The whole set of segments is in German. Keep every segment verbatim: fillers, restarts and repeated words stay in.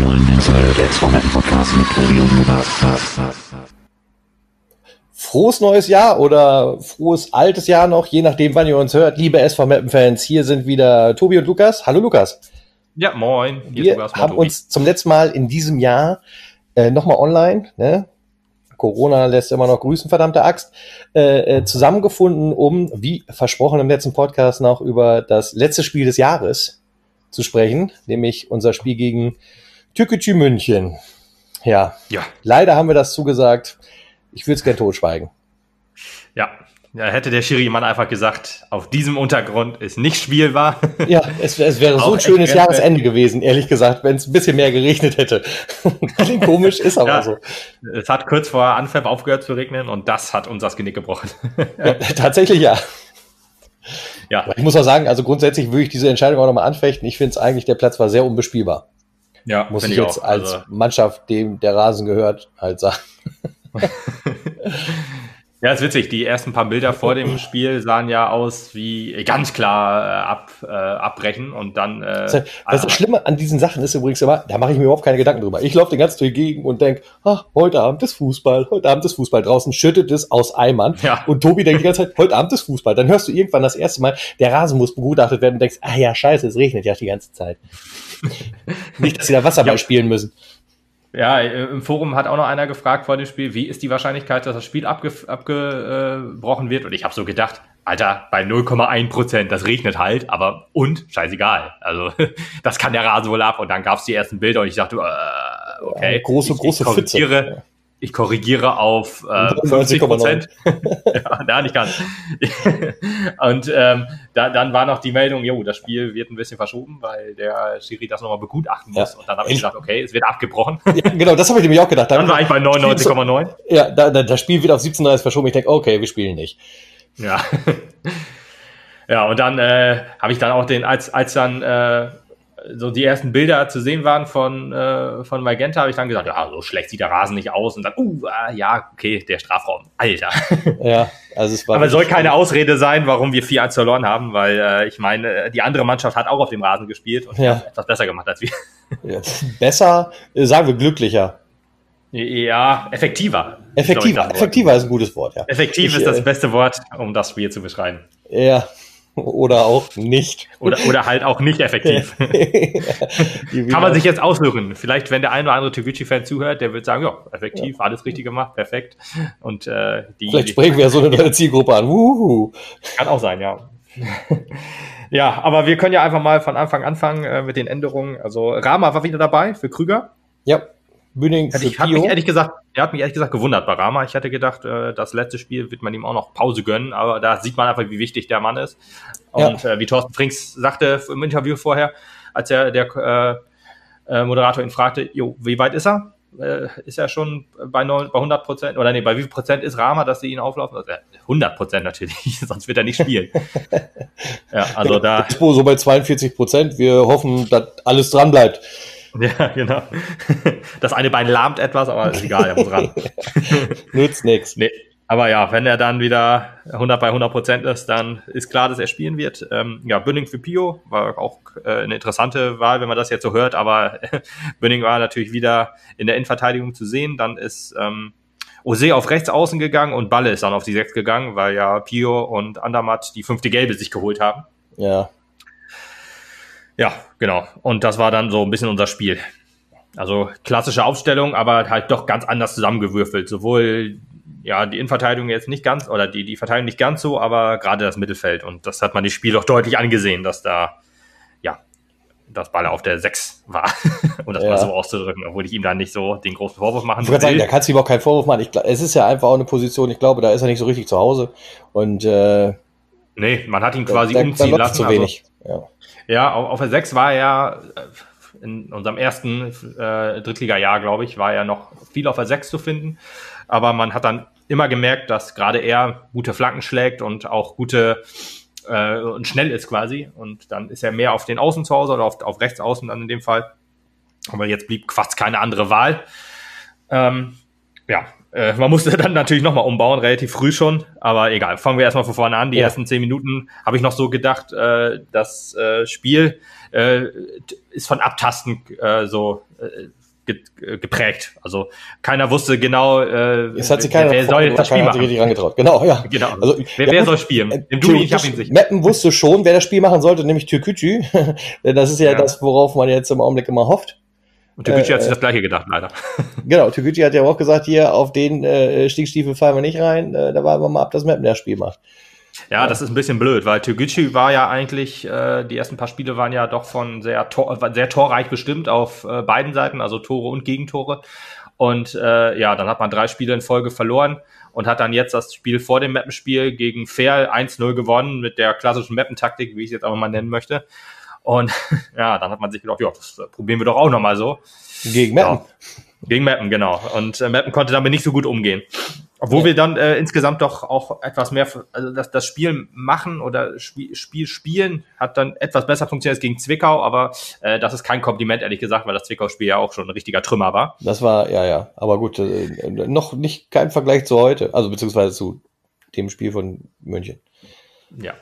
Frohes neues Jahr oder frohes altes Jahr noch, je nachdem, wann ihr uns hört. Liebe S V Meppen-Fans, hier sind wieder Tobi und Lukas. Hallo Lukas. Ja, moin. Hier Wir Lukas, haben Tobi. uns zum letzten Mal in diesem Jahr äh, nochmal online, ne? Corona lässt immer noch grüßen, verdammte Axt, äh, äh, zusammengefunden, um, wie versprochen im letzten Podcast, noch über das letzte Spiel des Jahres zu sprechen, nämlich unser Spiel gegen Türkgücü München. Ja, ja, leider haben wir das zugesagt. Ich würde es gerne totschweigen. Ja, ja, hätte der Schiri-Mann einfach gesagt, auf diesem Untergrund ist nicht spielbar. Ja, es, es wäre so ein schönes Jahresende gewesen, ehrlich gesagt, wenn es ein bisschen mehr geregnet hätte. Klingt komisch, ist aber ja, so. Es hat kurz vor Anpfiff aufgehört zu regnen und das hat uns das Genick gebrochen. Ja, tatsächlich ja. Ja. Ich muss auch sagen, also grundsätzlich würde ich diese Entscheidung auch nochmal anfechten. Ich finde es eigentlich, der Platz war sehr unbespielbar. Ja, muss ich jetzt auch. als also Mannschaft, dem der Rasen gehört, halt sagen. Ja, ist witzig. Die ersten paar Bilder vor dem Spiel sahen ja aus wie ganz klar äh, ab, äh, abbrechen und dann... Äh, das, das, das Schlimme an diesen Sachen ist übrigens immer, da mache ich mir überhaupt keine Gedanken drüber. Ich laufe den ganzen Tag gegen und denke, ach, heute Abend ist Fußball, heute Abend ist Fußball. Draußen schüttet es aus Eimern ja. Und Tobi denkt die ganze Zeit, heute Abend ist Fußball. Dann hörst du irgendwann das erste Mal, der Rasen muss begutachtet werden und denkst, ah ja, scheiße, es regnet ja die ganze Zeit. Nicht, dass sie da Wasserball ja. spielen müssen. Ja, im Forum hat auch noch einer gefragt vor dem Spiel, wie ist die Wahrscheinlichkeit, dass das Spiel abge- abgebrochen wird? Und ich habe so gedacht, Alter, bei null Komma eins Prozent, das regnet halt, aber und, scheißegal. Also das kann der Rasen wohl ab. Und dann gab es die ersten Bilder und ich dachte, äh, okay, ja, große, ich, große ich korrigiere, Pfütze. Ich korrigiere auf äh, fünfzig Prozent. Ja, da nicht ganz. Und ähm, da, dann war noch die Meldung, jo, das Spiel wird ein bisschen verschoben, weil der Schiri das nochmal begutachten muss. Ja. Und dann habe ich gedacht, okay, es wird abgebrochen. Ja, genau, das habe ich nämlich auch gedacht. Dann, dann war ich bei neunundneunzig Komma neun. Ja, da, da, das Spiel wird auf siebzehn Uhr dreißig verschoben. Ich denke, okay, wir spielen nicht. Ja. Ja, und dann äh, habe ich dann auch den, als, als dann äh, so die ersten Bilder zu sehen waren von, äh, von Magenta, habe ich dann gesagt, ja, so schlecht sieht der Rasen nicht aus. Und dann, uh, äh, ja, okay, der Strafraum, Alter. Ja, also es war. Aber es soll keine Ausrede sein, warum wir vier eins verloren haben, weil äh, ich meine, die andere Mannschaft hat auch auf dem Rasen gespielt und ja. hat etwas besser gemacht als wir. Ja, besser, sagen wir glücklicher. Ja, effektiver. Effektiver, effektiver ist ein gutes Wort, ja. Effektiv ich, ist das beste Wort, um das Spiel zu beschreiben. Ja. Oder auch nicht. Oder, oder halt auch nicht effektiv. Kann man sich jetzt aussuchen. Vielleicht, wenn der ein oder andere Türkgücü-Fan zuhört, der wird sagen, ja, effektiv, ja. Alles richtig gemacht, perfekt. Und äh, die Vielleicht sprechen wir ja so eine neue Zielgruppe an. Wuhu. Kann auch sein, ja. Ja, aber wir können ja einfach mal von Anfang anfangen äh, mit den Änderungen. Also Rama war wieder dabei für Krüger. Ja. Bühning für ich, hat mich ehrlich gesagt, er hat mich ehrlich gesagt gewundert bei Rama. Ich hatte gedacht, äh, das letzte Spiel wird man ihm auch noch Pause gönnen, aber da sieht man einfach, wie wichtig der Mann ist. Und ja. äh, wie Thorsten Frings sagte im Interview vorher, als er der äh, äh, Moderator ihn fragte, jo, wie weit ist er? Äh, ist er schon bei, neun, bei hundert Prozent? Oder nee, bei wie viel Prozent ist Rama, dass sie ihn auflaufen? Also, hundert Prozent natürlich, sonst wird er nicht spielen. Ja, also da. Expo so bei zweiundvierzig Prozent. Wir hoffen, dass alles dran bleibt. Ja, genau. Das eine Bein lahmt etwas, aber ist egal, er muss ran. Nützt nix. Nee. Aber ja, wenn er dann wieder hundert bei hundert Prozent ist, dann ist klar, dass er spielen wird. Ähm, ja, Bünding für Pio war auch äh, eine interessante Wahl, wenn man das jetzt so hört, aber Bünding war natürlich wieder in der Innenverteidigung zu sehen. Dann ist ähm, Ose auf rechts außen gegangen und Balle ist dann auf die sechs gegangen, weil ja Pio und Andermatt die fünfte Gelbe sich geholt haben. Ja. Ja, genau. Und das war dann so ein bisschen unser Spiel. Also klassische Aufstellung, aber halt doch ganz anders zusammengewürfelt. Sowohl ja die Innenverteidigung jetzt nicht ganz, oder die, die Verteidigung nicht ganz so, aber gerade das Mittelfeld. Und das hat man das Spiel doch deutlich angesehen, dass da, ja, das Ball auf der sechs war. Um das ja. mal so auszudrücken, obwohl ich ihm da nicht so den großen Vorwurf machen will. Ich würde sagen, da kannst du ihm auch keinen Vorwurf machen. Ich, es ist ja einfach auch eine Position, ich glaube, da ist er nicht so richtig zu Hause. Und äh, nee, man hat ihn quasi da, umziehen da lassen. Zu wenig. Also, ja. ja, auf der sechs war er in unserem ersten äh, Drittliga-Jahr, glaube ich, war er noch viel auf der sechs zu finden. Aber man hat dann immer gemerkt, dass gerade er gute Flanken schlägt und auch gute äh, und schnell ist quasi. Und dann ist er mehr auf den Außen zu Hause oder auf, auf rechts außen dann in dem Fall. Aber jetzt blieb fast keine andere Wahl. Ähm, ja, äh, man musste dann natürlich nochmal umbauen, relativ früh schon, aber egal, fangen wir erstmal von vorne an. Die ja. ersten zehn Minuten habe ich noch so gedacht, äh, das äh, Spiel äh, ist von Abtasten äh, so äh, ge- geprägt. Also keiner wusste genau, äh, es hat sich keiner wer soll jetzt das Spiel machen. Richtig rangetraut. Genau, ja. Genau. Also, wer, ja, wer gut, soll spielen? Äh, Im Duni, ich habe ihn sicher. Meppen wusste schon, wer das Spiel machen sollte, nämlich Türkgücü. Das ist ja, ja das, worauf man jetzt im Augenblick immer hofft. Und Türkgücü äh, hat sich das Gleiche gedacht, leider. Genau, Türkgücü hat ja auch gesagt, hier, auf den äh, Stinkstiefel fallen wir nicht rein, äh, da warten wir mal ab, dass Meppen das Spiel macht. Ja, das ist ein bisschen blöd, weil Türkgücü war ja eigentlich, äh, die ersten paar Spiele waren ja doch von sehr, tor, sehr torreich bestimmt auf äh, beiden Seiten, also Tore und Gegentore. Und äh, ja, dann hat man drei Spiele in Folge verloren und hat dann jetzt das Spiel vor dem Meppenspiel gegen Verl eins null gewonnen mit der klassischen Meppentaktik, wie ich es jetzt auch mal nennen möchte. Und ja, dann hat man sich gedacht, ja, das probieren wir doch auch nochmal so. Gegen Meppen. Ja, gegen Meppen, genau. Und äh, Meppen konnte damit nicht so gut umgehen. Obwohl ja. wir dann äh, insgesamt doch auch etwas mehr, also das, das Spiel machen oder Spiel, Spiel spielen hat dann etwas besser funktioniert als gegen Zwickau, aber äh, das ist kein Kompliment, ehrlich gesagt, weil das Zwickau-Spiel ja auch schon ein richtiger Trümmer war. Das war, ja, ja, aber gut, äh, noch nicht kein Vergleich zu heute, also beziehungsweise zu dem Spiel von München. Ja.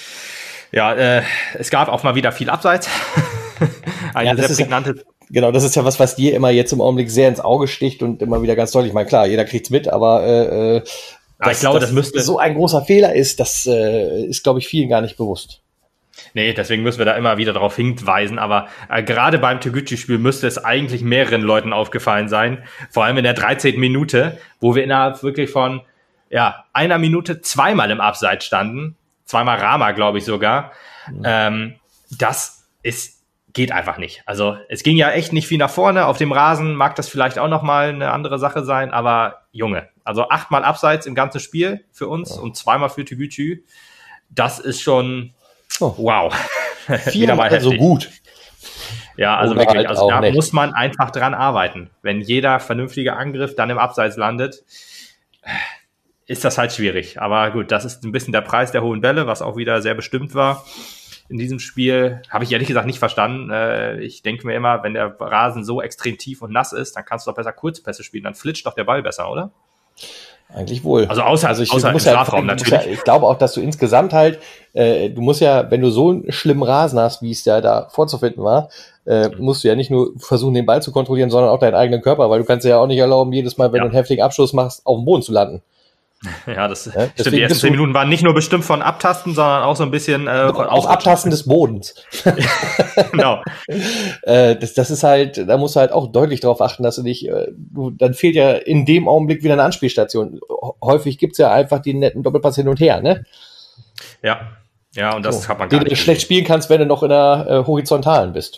Ja, äh, es gab auch mal wieder viel Abseits. Eine ja, sehr prägnante... Ja, genau, das ist ja was, was dir immer jetzt im Augenblick sehr ins Auge sticht und immer wieder ganz deutlich. Ich meine, klar, jeder kriegt's mit, aber äh, ja, ich glaube, das müsste so ein großer Fehler ist, das äh, ist, glaube ich, vielen gar nicht bewusst. Nee, deswegen müssen wir da immer wieder darauf hinweisen, aber äh, gerade beim Türkgücü-Spiel müsste es eigentlich mehreren Leuten aufgefallen sein, vor allem in der dreizehnten Minute, wo wir innerhalb wirklich von ja einer Minute zweimal im Abseits standen, zweimal Rama, glaube ich sogar. Mhm. Ähm, das ist geht einfach nicht. Also es ging ja echt nicht viel nach vorne. Auf dem Rasen mag das vielleicht auch nochmal eine andere Sache sein, aber Junge, also achtmal Abseits im ganzen Spiel für uns ja. und zweimal für Türkgücü, das ist schon oh. wow. Viermal so gut. Ja, also Oder wirklich, halt also da nicht. Muss man einfach dran arbeiten. Wenn jeder vernünftige Angriff dann im Abseits landet, ist das halt schwierig. Aber gut, das ist ein bisschen der Preis der hohen Bälle, was auch wieder sehr bestimmt war. In diesem Spiel habe ich ehrlich gesagt nicht verstanden. Ich denke mir immer, wenn der Rasen so extrem tief und nass ist, dann kannst du doch besser Kurzpässe spielen. Dann flitscht doch der Ball besser, oder? Eigentlich wohl. Also außer, also ich, außer im Strafraum ja, natürlich. Ja, ich glaube auch, dass du insgesamt halt, äh, du musst ja, wenn du so einen schlimmen Rasen hast, wie es ja da vorzufinden war, äh, mhm. musst du ja nicht nur versuchen, den Ball zu kontrollieren, sondern auch deinen eigenen Körper, weil du kannst ja auch nicht erlauben, jedes Mal, wenn ja. du einen heftigen Abschluss machst, auf dem Boden zu landen. Ja, das ja, stimmt. Die ersten zehn Minuten waren nicht nur bestimmt von Abtasten, sondern auch so ein bisschen äh, auch Abtasten des Bodens. Genau. äh, das, das ist halt, da musst du halt auch deutlich darauf achten, dass du nicht, äh, du, dann fehlt ja in dem Augenblick wieder eine Anspielstation. Häufig gibt's ja einfach den netten Doppelpass hin und her, ne? Ja, ja, und das so, hat man gar nicht. Den du schlecht spielen kannst, wenn du noch in der äh, Horizontalen bist.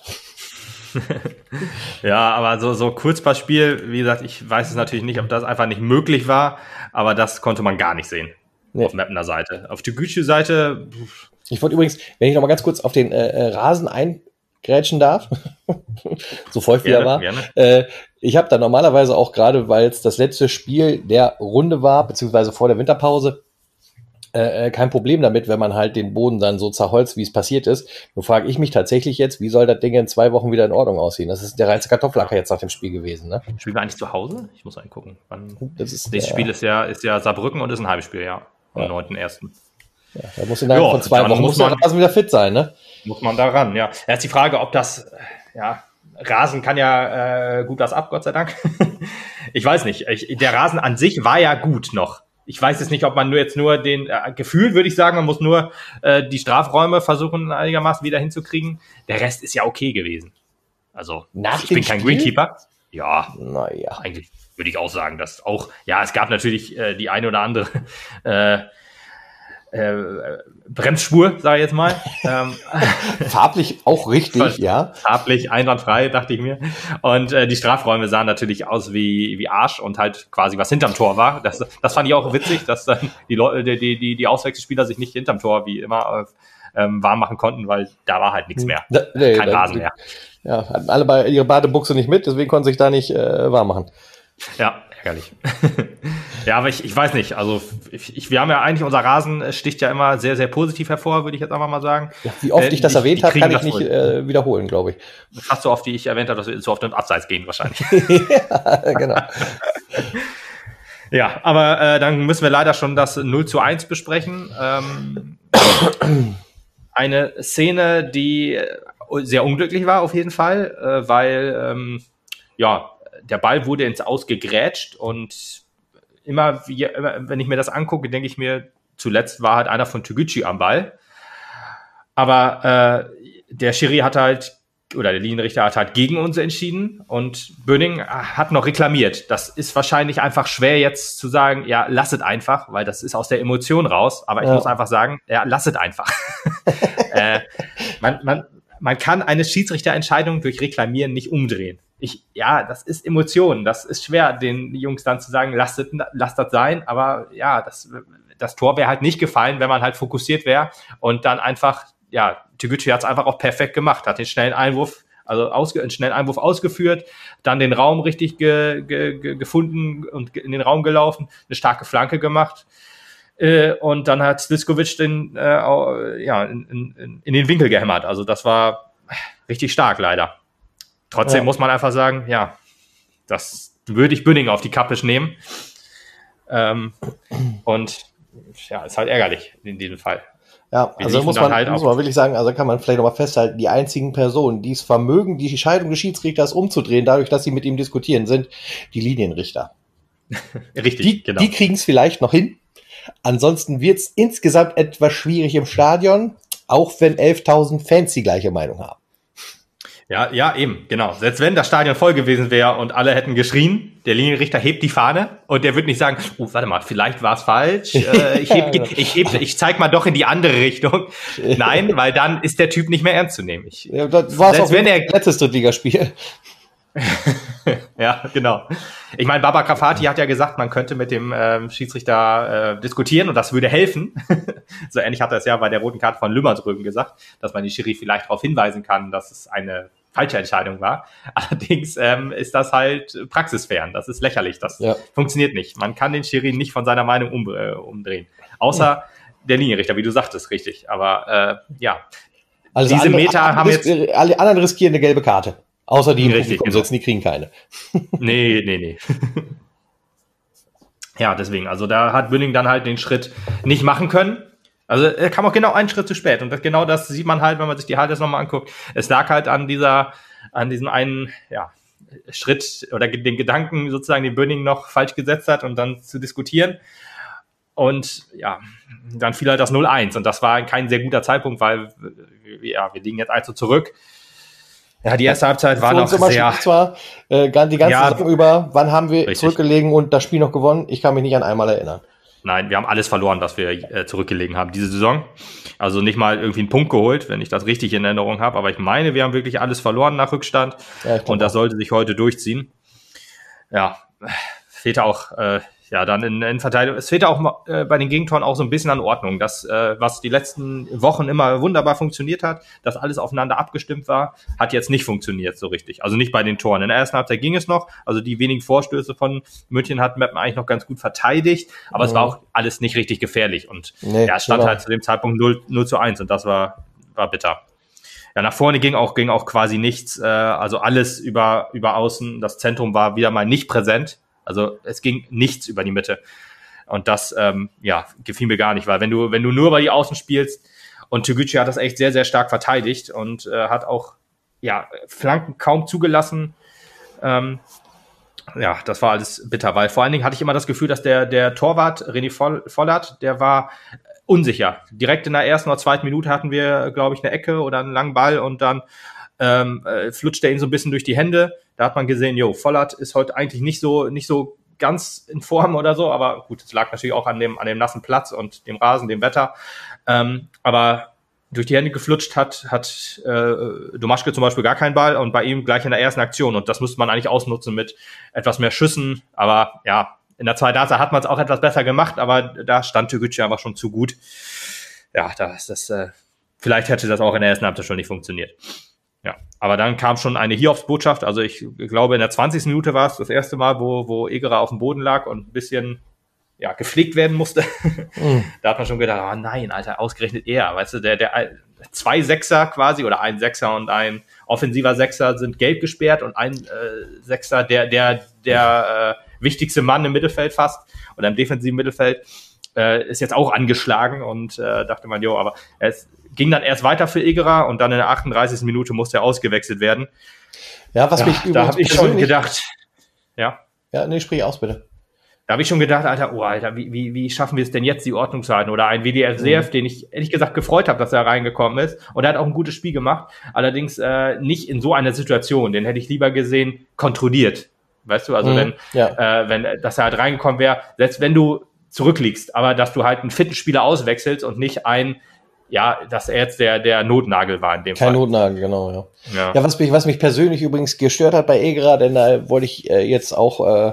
Ja, aber so, so Kurzpassspiel, wie gesagt, ich weiß es natürlich nicht, ob das einfach nicht möglich war, aber das konnte man gar nicht sehen. Nee. Auf Meppener Seite. Auf Türkgücü-Seite. Ich wollte übrigens, wenn ich noch mal ganz kurz auf den äh, Rasen eingrätschen darf, so feucht wie er war. Äh, ich habe da normalerweise auch gerade, weil es das letzte Spiel der Runde war, beziehungsweise vor der Winterpause, Äh, kein Problem damit, wenn man halt den Boden dann so zerholzt, wie es passiert ist. Nur frage ich mich tatsächlich jetzt, wie soll das Ding in zwei Wochen wieder in Ordnung aussehen? Das ist der reinste Kartoffelacker jetzt nach dem Spiel gewesen, ne? Spielen wir eigentlich zu Hause? Ich muss reingucken. Wann das ist, das ja. Spiel ist ja, ist ja Saarbrücken und ist ein Heimspiel, ja. Am ja. neunten ersten Ja, da muss innerhalb jo, von zwei Wochen muss man Rasen wieder fit sein, ne? Muss man da ran, ja. Jetzt die Frage, ob das, ja, Rasen kann ja äh, gut was ab, Gott sei Dank. Ich weiß nicht. Ich, der Rasen an sich war ja gut noch. Ich weiß jetzt nicht, ob man nur jetzt nur den, äh, gefühlt würde ich sagen, man muss nur äh, die Strafräume versuchen einigermaßen wieder hinzukriegen. Der Rest ist ja okay gewesen. Also, Nach ich bin kein Spiel? Greenkeeper. Ja, naja. Eigentlich würde ich auch sagen, dass auch, ja, es gab natürlich äh, die eine oder andere äh, äh, Bremsspur, sage ich jetzt mal. ähm, Farblich auch richtig, ja. Farblich, einwandfrei, dachte ich mir. Und äh, die Strafräume sahen natürlich aus wie wie Arsch und halt quasi was hinterm Tor war. Das, das fand ich auch witzig, dass dann die Leute, die die die Auswechselspieler sich nicht hinterm Tor wie immer ähm, warm machen konnten, weil da war halt nichts mehr, da, nee, kein da, Rasen mehr. Ja, hatten alle bei ihre Badebuchse nicht mit, deswegen konnten sie sich da nicht äh, warm machen. Ja, ärgerlich. Ja, aber ich, ich weiß nicht, also ich, ich, wir haben ja eigentlich, unser Rasen sticht ja immer sehr, sehr positiv hervor, würde ich jetzt einfach mal sagen. Ja, wie oft äh, ich das die, erwähnt habe, kann ich nicht äh, wiederholen, glaube ich. Fast so oft, wie ich erwähnt habe, dass wir so oft in Abseits gehen wahrscheinlich. Ja, genau. Ja, aber äh, dann müssen wir leider schon das null zu eins besprechen. Ähm, eine Szene, die sehr unglücklich war auf jeden Fall, äh, weil ähm, ja, der Ball wurde ins Aus gegrätscht und immer, wie, immer, wenn ich mir das angucke, denke ich mir, zuletzt war halt einer von Tegucci am Ball. Aber äh, der Schiri hat halt, oder der Linienrichter hat halt gegen uns entschieden und Böning hat noch reklamiert. Das ist wahrscheinlich einfach schwer jetzt zu sagen, ja, lasset einfach, weil das ist aus der Emotion raus. Aber ich ja. muss einfach sagen, ja, lasset einfach. äh, man, man, man kann eine Schiedsrichterentscheidung durch Reklamieren nicht umdrehen. Ich, ja, das ist Emotion. Das ist schwer, den Jungs dann zu sagen, lasst, lasst das sein. Aber ja, das, das Tor wäre halt nicht gefallen, wenn man halt fokussiert wäre und dann einfach, ja, Tegucci hat es einfach auch perfekt gemacht, hat den schnellen Einwurf, also ausge, einen schnellen Einwurf ausgeführt, dann den Raum richtig ge, ge, ge, gefunden und in den Raum gelaufen, eine starke Flanke gemacht. Äh, und dann hat Sliskovic den, äh, ja, in, in, in den Winkel gehämmert. Also das war richtig stark, leider. Trotzdem ja. muss man einfach sagen, ja, das würde ich Böning auf die Kappe nehmen. Ähm, und ja, ist halt ärgerlich in diesem Fall. Ja, Wir also muss man, halt muss man wirklich sagen, also kann man vielleicht nochmal festhalten, die einzigen Personen, die es vermögen, die Entscheidung des Schiedsrichters umzudrehen, dadurch, dass sie mit ihm diskutieren, sind die Linienrichter. Richtig, die, genau. Die kriegen es vielleicht noch hin. Ansonsten wird es insgesamt etwas schwierig im Stadion, auch wenn elftausend Fans die gleiche Meinung haben. Ja, ja, eben, genau. Selbst wenn das Stadion voll gewesen wäre und alle hätten geschrien, der Linienrichter hebt die Fahne und der wird nicht sagen, oh, warte mal, vielleicht war es falsch, äh, ich, heb, ich, heb, ich zeig mal doch in die andere Richtung. Nein, weil dann ist der Typ nicht mehr ernst zu nehmen. Ich, ja, das war es auch wenn er letztes Drittligaspiel. Ja, genau. Ich meine, Baba Grafati hat ja gesagt, man könnte mit dem ähm, Schiedsrichter äh, diskutieren und das würde helfen. So ähnlich hat er es ja bei der roten Karte von Lümmer drüben gesagt, dass man die Schiri vielleicht darauf hinweisen kann, dass es eine falsche Entscheidung war. Allerdings ähm, ist das halt praxisfern. Das ist lächerlich. Das ja. funktioniert nicht. Man kann den Schiri nicht von seiner Meinung um, äh, umdrehen. Außer ja. der Linienrichter, wie du sagtest, richtig. Aber äh, ja, also diese andere, Meter haben jetzt... Alle anderen riskieren eine gelbe Karte. Außer die im Richtig, Publikum sitzen, die kriegen keine. Nee, nee, nee. Ja, deswegen, also da hat Böning dann halt den Schritt nicht machen können. Also er kam auch genau einen Schritt zu spät. Und das, genau das sieht man halt, wenn man sich die Highlights nochmal anguckt. Es lag halt an dieser, an diesem einen, ja, Schritt oder den Gedanken sozusagen, den Böning noch falsch gesetzt hat und dann zu diskutieren. Und ja, dann fiel halt das null eins. Und das war kein sehr guter Zeitpunkt, weil ja, wir liegen jetzt also zurück. Ja, die erste Halbzeit war noch sehr... Zwar, äh, die ganze ja, Saison über, wann haben wir richtig. zurückgelegen und das Spiel noch gewonnen? Ich kann mich nicht an einmal erinnern. Nein, wir haben alles verloren, was wir äh, zurückgelegen haben diese Saison. Also nicht mal irgendwie einen Punkt geholt, wenn ich das richtig in Erinnerung habe. Aber ich meine, wir haben wirklich alles verloren nach Rückstand. Ja, und das sollte sich heute durchziehen. Ja, fehlte auch... Äh, Ja, dann in, in Verteidigung. Es fehlte auch äh, bei den Gegentoren auch so ein bisschen an Ordnung. Das, äh, was die letzten Wochen immer wunderbar funktioniert hat, dass alles aufeinander abgestimmt war, hat jetzt nicht funktioniert so richtig. Also nicht bei den Toren. In der ersten Halbzeit ging es noch. Also die wenigen Vorstöße von München hat Meppen eigentlich noch ganz gut verteidigt. Aber mhm. es war auch alles nicht richtig gefährlich. Und nee, ja, es stand genau. halt zu dem Zeitpunkt null zu eins und das war, war bitter. Ja, nach vorne ging auch, ging auch quasi nichts. Äh, also alles über, über außen. Das Zentrum war wieder mal nicht präsent. Also es ging nichts über die Mitte. Und das, ähm, ja, gefiel mir gar nicht, weil wenn du, wenn du nur über die Außen spielst und Tegucci hat das echt sehr, sehr stark verteidigt und äh, hat auch, ja, Flanken kaum zugelassen. Ähm, ja, das war alles bitter, weil vor allen Dingen hatte ich immer das Gefühl, dass der, der Torwart, René Vollert, der war unsicher. Direkt in der ersten oder zweiten Minute hatten wir, glaube ich, eine Ecke oder einen langen Ball und dann ähm, äh, flutscht er ihn so ein bisschen durch die Hände. Da hat man gesehen, jo, Vollert ist heute eigentlich nicht so nicht so ganz in Form oder so, aber gut, es lag natürlich auch an dem an dem nassen Platz und dem Rasen, dem Wetter. Ähm, aber durch die Hände geflutscht hat hat äh, Domaschke zum Beispiel gar keinen Ball und bei ihm gleich in der ersten Aktion. Und das müsste man eigentlich ausnutzen mit etwas mehr Schüssen. Aber ja, in der zweiten Halbzeit hat man es auch etwas besser gemacht, aber da stand Tegucci einfach schon zu gut. Ja, da ist das, äh, vielleicht hätte das auch in der ersten Halbzeit schon nicht funktioniert. Ja, aber dann kam schon eine Hiobsbotschaft. Also ich glaube, in der zwanzigsten Minute war es das erste Mal, wo, wo Egerer auf dem Boden lag und ein bisschen ja, gepflegt werden musste. Mhm. Da hat man schon gedacht, oh nein, Alter, ausgerechnet er. Weißt du, der, der zwei Sechser quasi oder ein Sechser und ein offensiver Sechser sind gelb gesperrt und ein äh, Sechser, der, der, der wichtigste Mann im Mittelfeld fast oder im defensiven Mittelfeld, äh, ist jetzt auch angeschlagen und äh, dachte man, jo, aber es ging dann erst weiter für Egerer und dann in der achtunddreißigsten Minute musste er ausgewechselt werden. Ja, was ja, mich da habe ich schon gedacht, ja. Ja, nee, sprich aus, bitte. Da habe ich schon gedacht, Alter, oh Alter, wie, wie, wie schaffen wir es denn jetzt, die Ordnung zu halten? Oder ein W D F Seef, mhm. den ich ehrlich gesagt gefreut habe, dass er reingekommen ist. Und er hat auch ein gutes Spiel gemacht. Allerdings äh, nicht in so einer Situation. Den hätte ich lieber gesehen, kontrolliert. Weißt du, also mhm. wenn, ja. äh, wenn, dass er halt reingekommen wäre, selbst wenn du zurückliegst, aber dass du halt einen fitten Spieler auswechselst und nicht einen, ja, dass er jetzt der, der Notnagel war in dem Kein Fall. Kein Notnagel, genau, ja. Ja, ja was, mich, was mich persönlich übrigens gestört hat bei Egerer, denn da wollte ich äh, jetzt auch äh,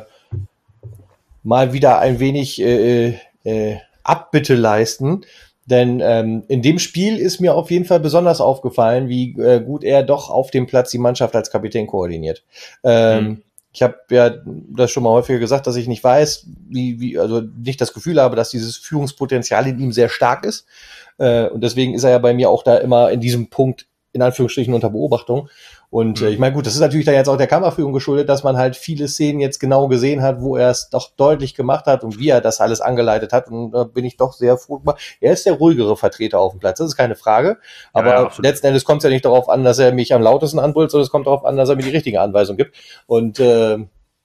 mal wieder ein wenig äh, äh, Abbitte leisten, denn ähm, in dem Spiel ist mir auf jeden Fall besonders aufgefallen, wie äh, gut er doch auf dem Platz die Mannschaft als Kapitän koordiniert. Ähm, mhm. Ich habe ja das schon mal häufiger gesagt, dass ich nicht weiß, wie, wie, also nicht das Gefühl habe, dass dieses Führungspotenzial in ihm sehr stark ist. Äh, und deswegen ist er ja bei mir auch da immer in diesem Punkt in Anführungsstrichen unter Beobachtung. Und äh, ich meine, gut, das ist natürlich dann jetzt auch der Kameraführung geschuldet, dass man halt viele Szenen jetzt genau gesehen hat, wo er es doch deutlich gemacht hat und wie er das alles angeleitet hat. Und da bin ich doch sehr froh. Er ist der ruhigere Vertreter auf dem Platz, das ist keine Frage. Aber ja, ja, letzten Endes kommt es ja nicht darauf an, dass er mich am lautesten anbrüllt, sondern es kommt darauf an, dass er mir die richtige Anweisung gibt. Und äh,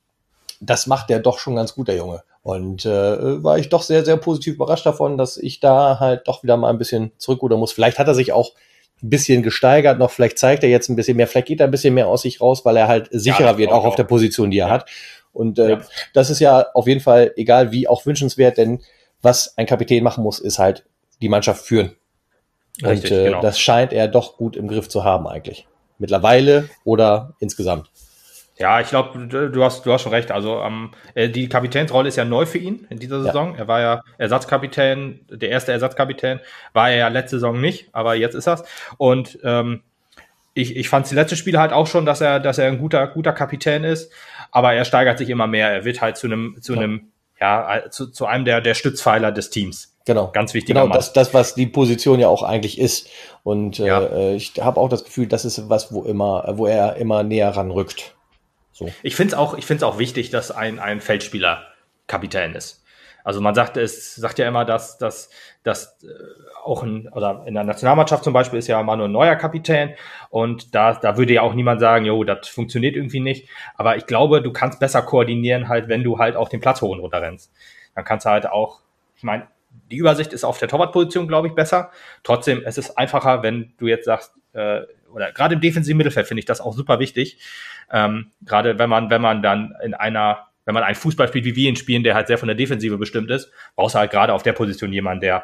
das macht er doch schon ganz gut, der Junge. Und äh, war ich doch sehr, sehr positiv überrascht davon, dass ich da halt doch wieder mal ein bisschen zurückrudern muss. Vielleicht hat er sich auch ein bisschen gesteigert noch, vielleicht zeigt er jetzt ein bisschen mehr, vielleicht geht er ein bisschen mehr aus sich raus, weil er halt sicherer ja, wird, auch, auch auf der Position, die er ja. hat. Und äh, ja. das ist ja auf jeden Fall, egal wie, auch wünschenswert, denn was ein Kapitän machen muss, ist halt die Mannschaft führen. Richtig, und äh, genau. das scheint er doch gut im Griff zu haben eigentlich. Mittlerweile oder insgesamt. Ja, ich glaube, du hast, du hast schon recht. Also ähm, die Kapitänsrolle ist ja neu für ihn in dieser Saison. Ja. Er war ja Ersatzkapitän, der erste Ersatzkapitän, war er ja letzte Saison nicht, aber jetzt ist er's. Und ähm, ich, ich fand die letzte Spiele halt auch schon, dass er, dass er ein guter, guter Kapitän ist, aber er steigert sich immer mehr. Er wird halt zu einem, zu ja. einem, ja, zu, zu einem der, der Stützpfeiler des Teams. Genau. Ganz wichtiger Genau, das, das, was die Position ja auch eigentlich ist. Und ja. äh, ich habe auch das Gefühl, das ist was, wo immer, wo er immer näher ranrückt. So. Ich finde es auch, ich finde es auch wichtig, dass ein, ein Feldspieler Kapitän ist. Also man sagt, es sagt ja immer, dass, dass, dass äh, auch in, oder in der Nationalmannschaft zum Beispiel ist ja Manuel Neuer Kapitän und da, da würde ja auch niemand sagen, jo, das funktioniert irgendwie nicht. Aber ich glaube, du kannst besser koordinieren halt, wenn du halt auch den Platz hoch und runter rennst. Dann kannst du halt auch, ich meine, die Übersicht ist auf der Torwartposition, glaube ich, besser. Trotzdem, es ist einfacher, wenn du jetzt sagst, äh, oder gerade im defensiven Mittelfeld finde ich das auch super wichtig. Ähm, gerade wenn man, wenn man dann in einer, wenn man einen Fußball spielt, wie wir ihn spielen, der halt sehr von der Defensive bestimmt ist, brauchst du halt gerade auf der Position jemanden, der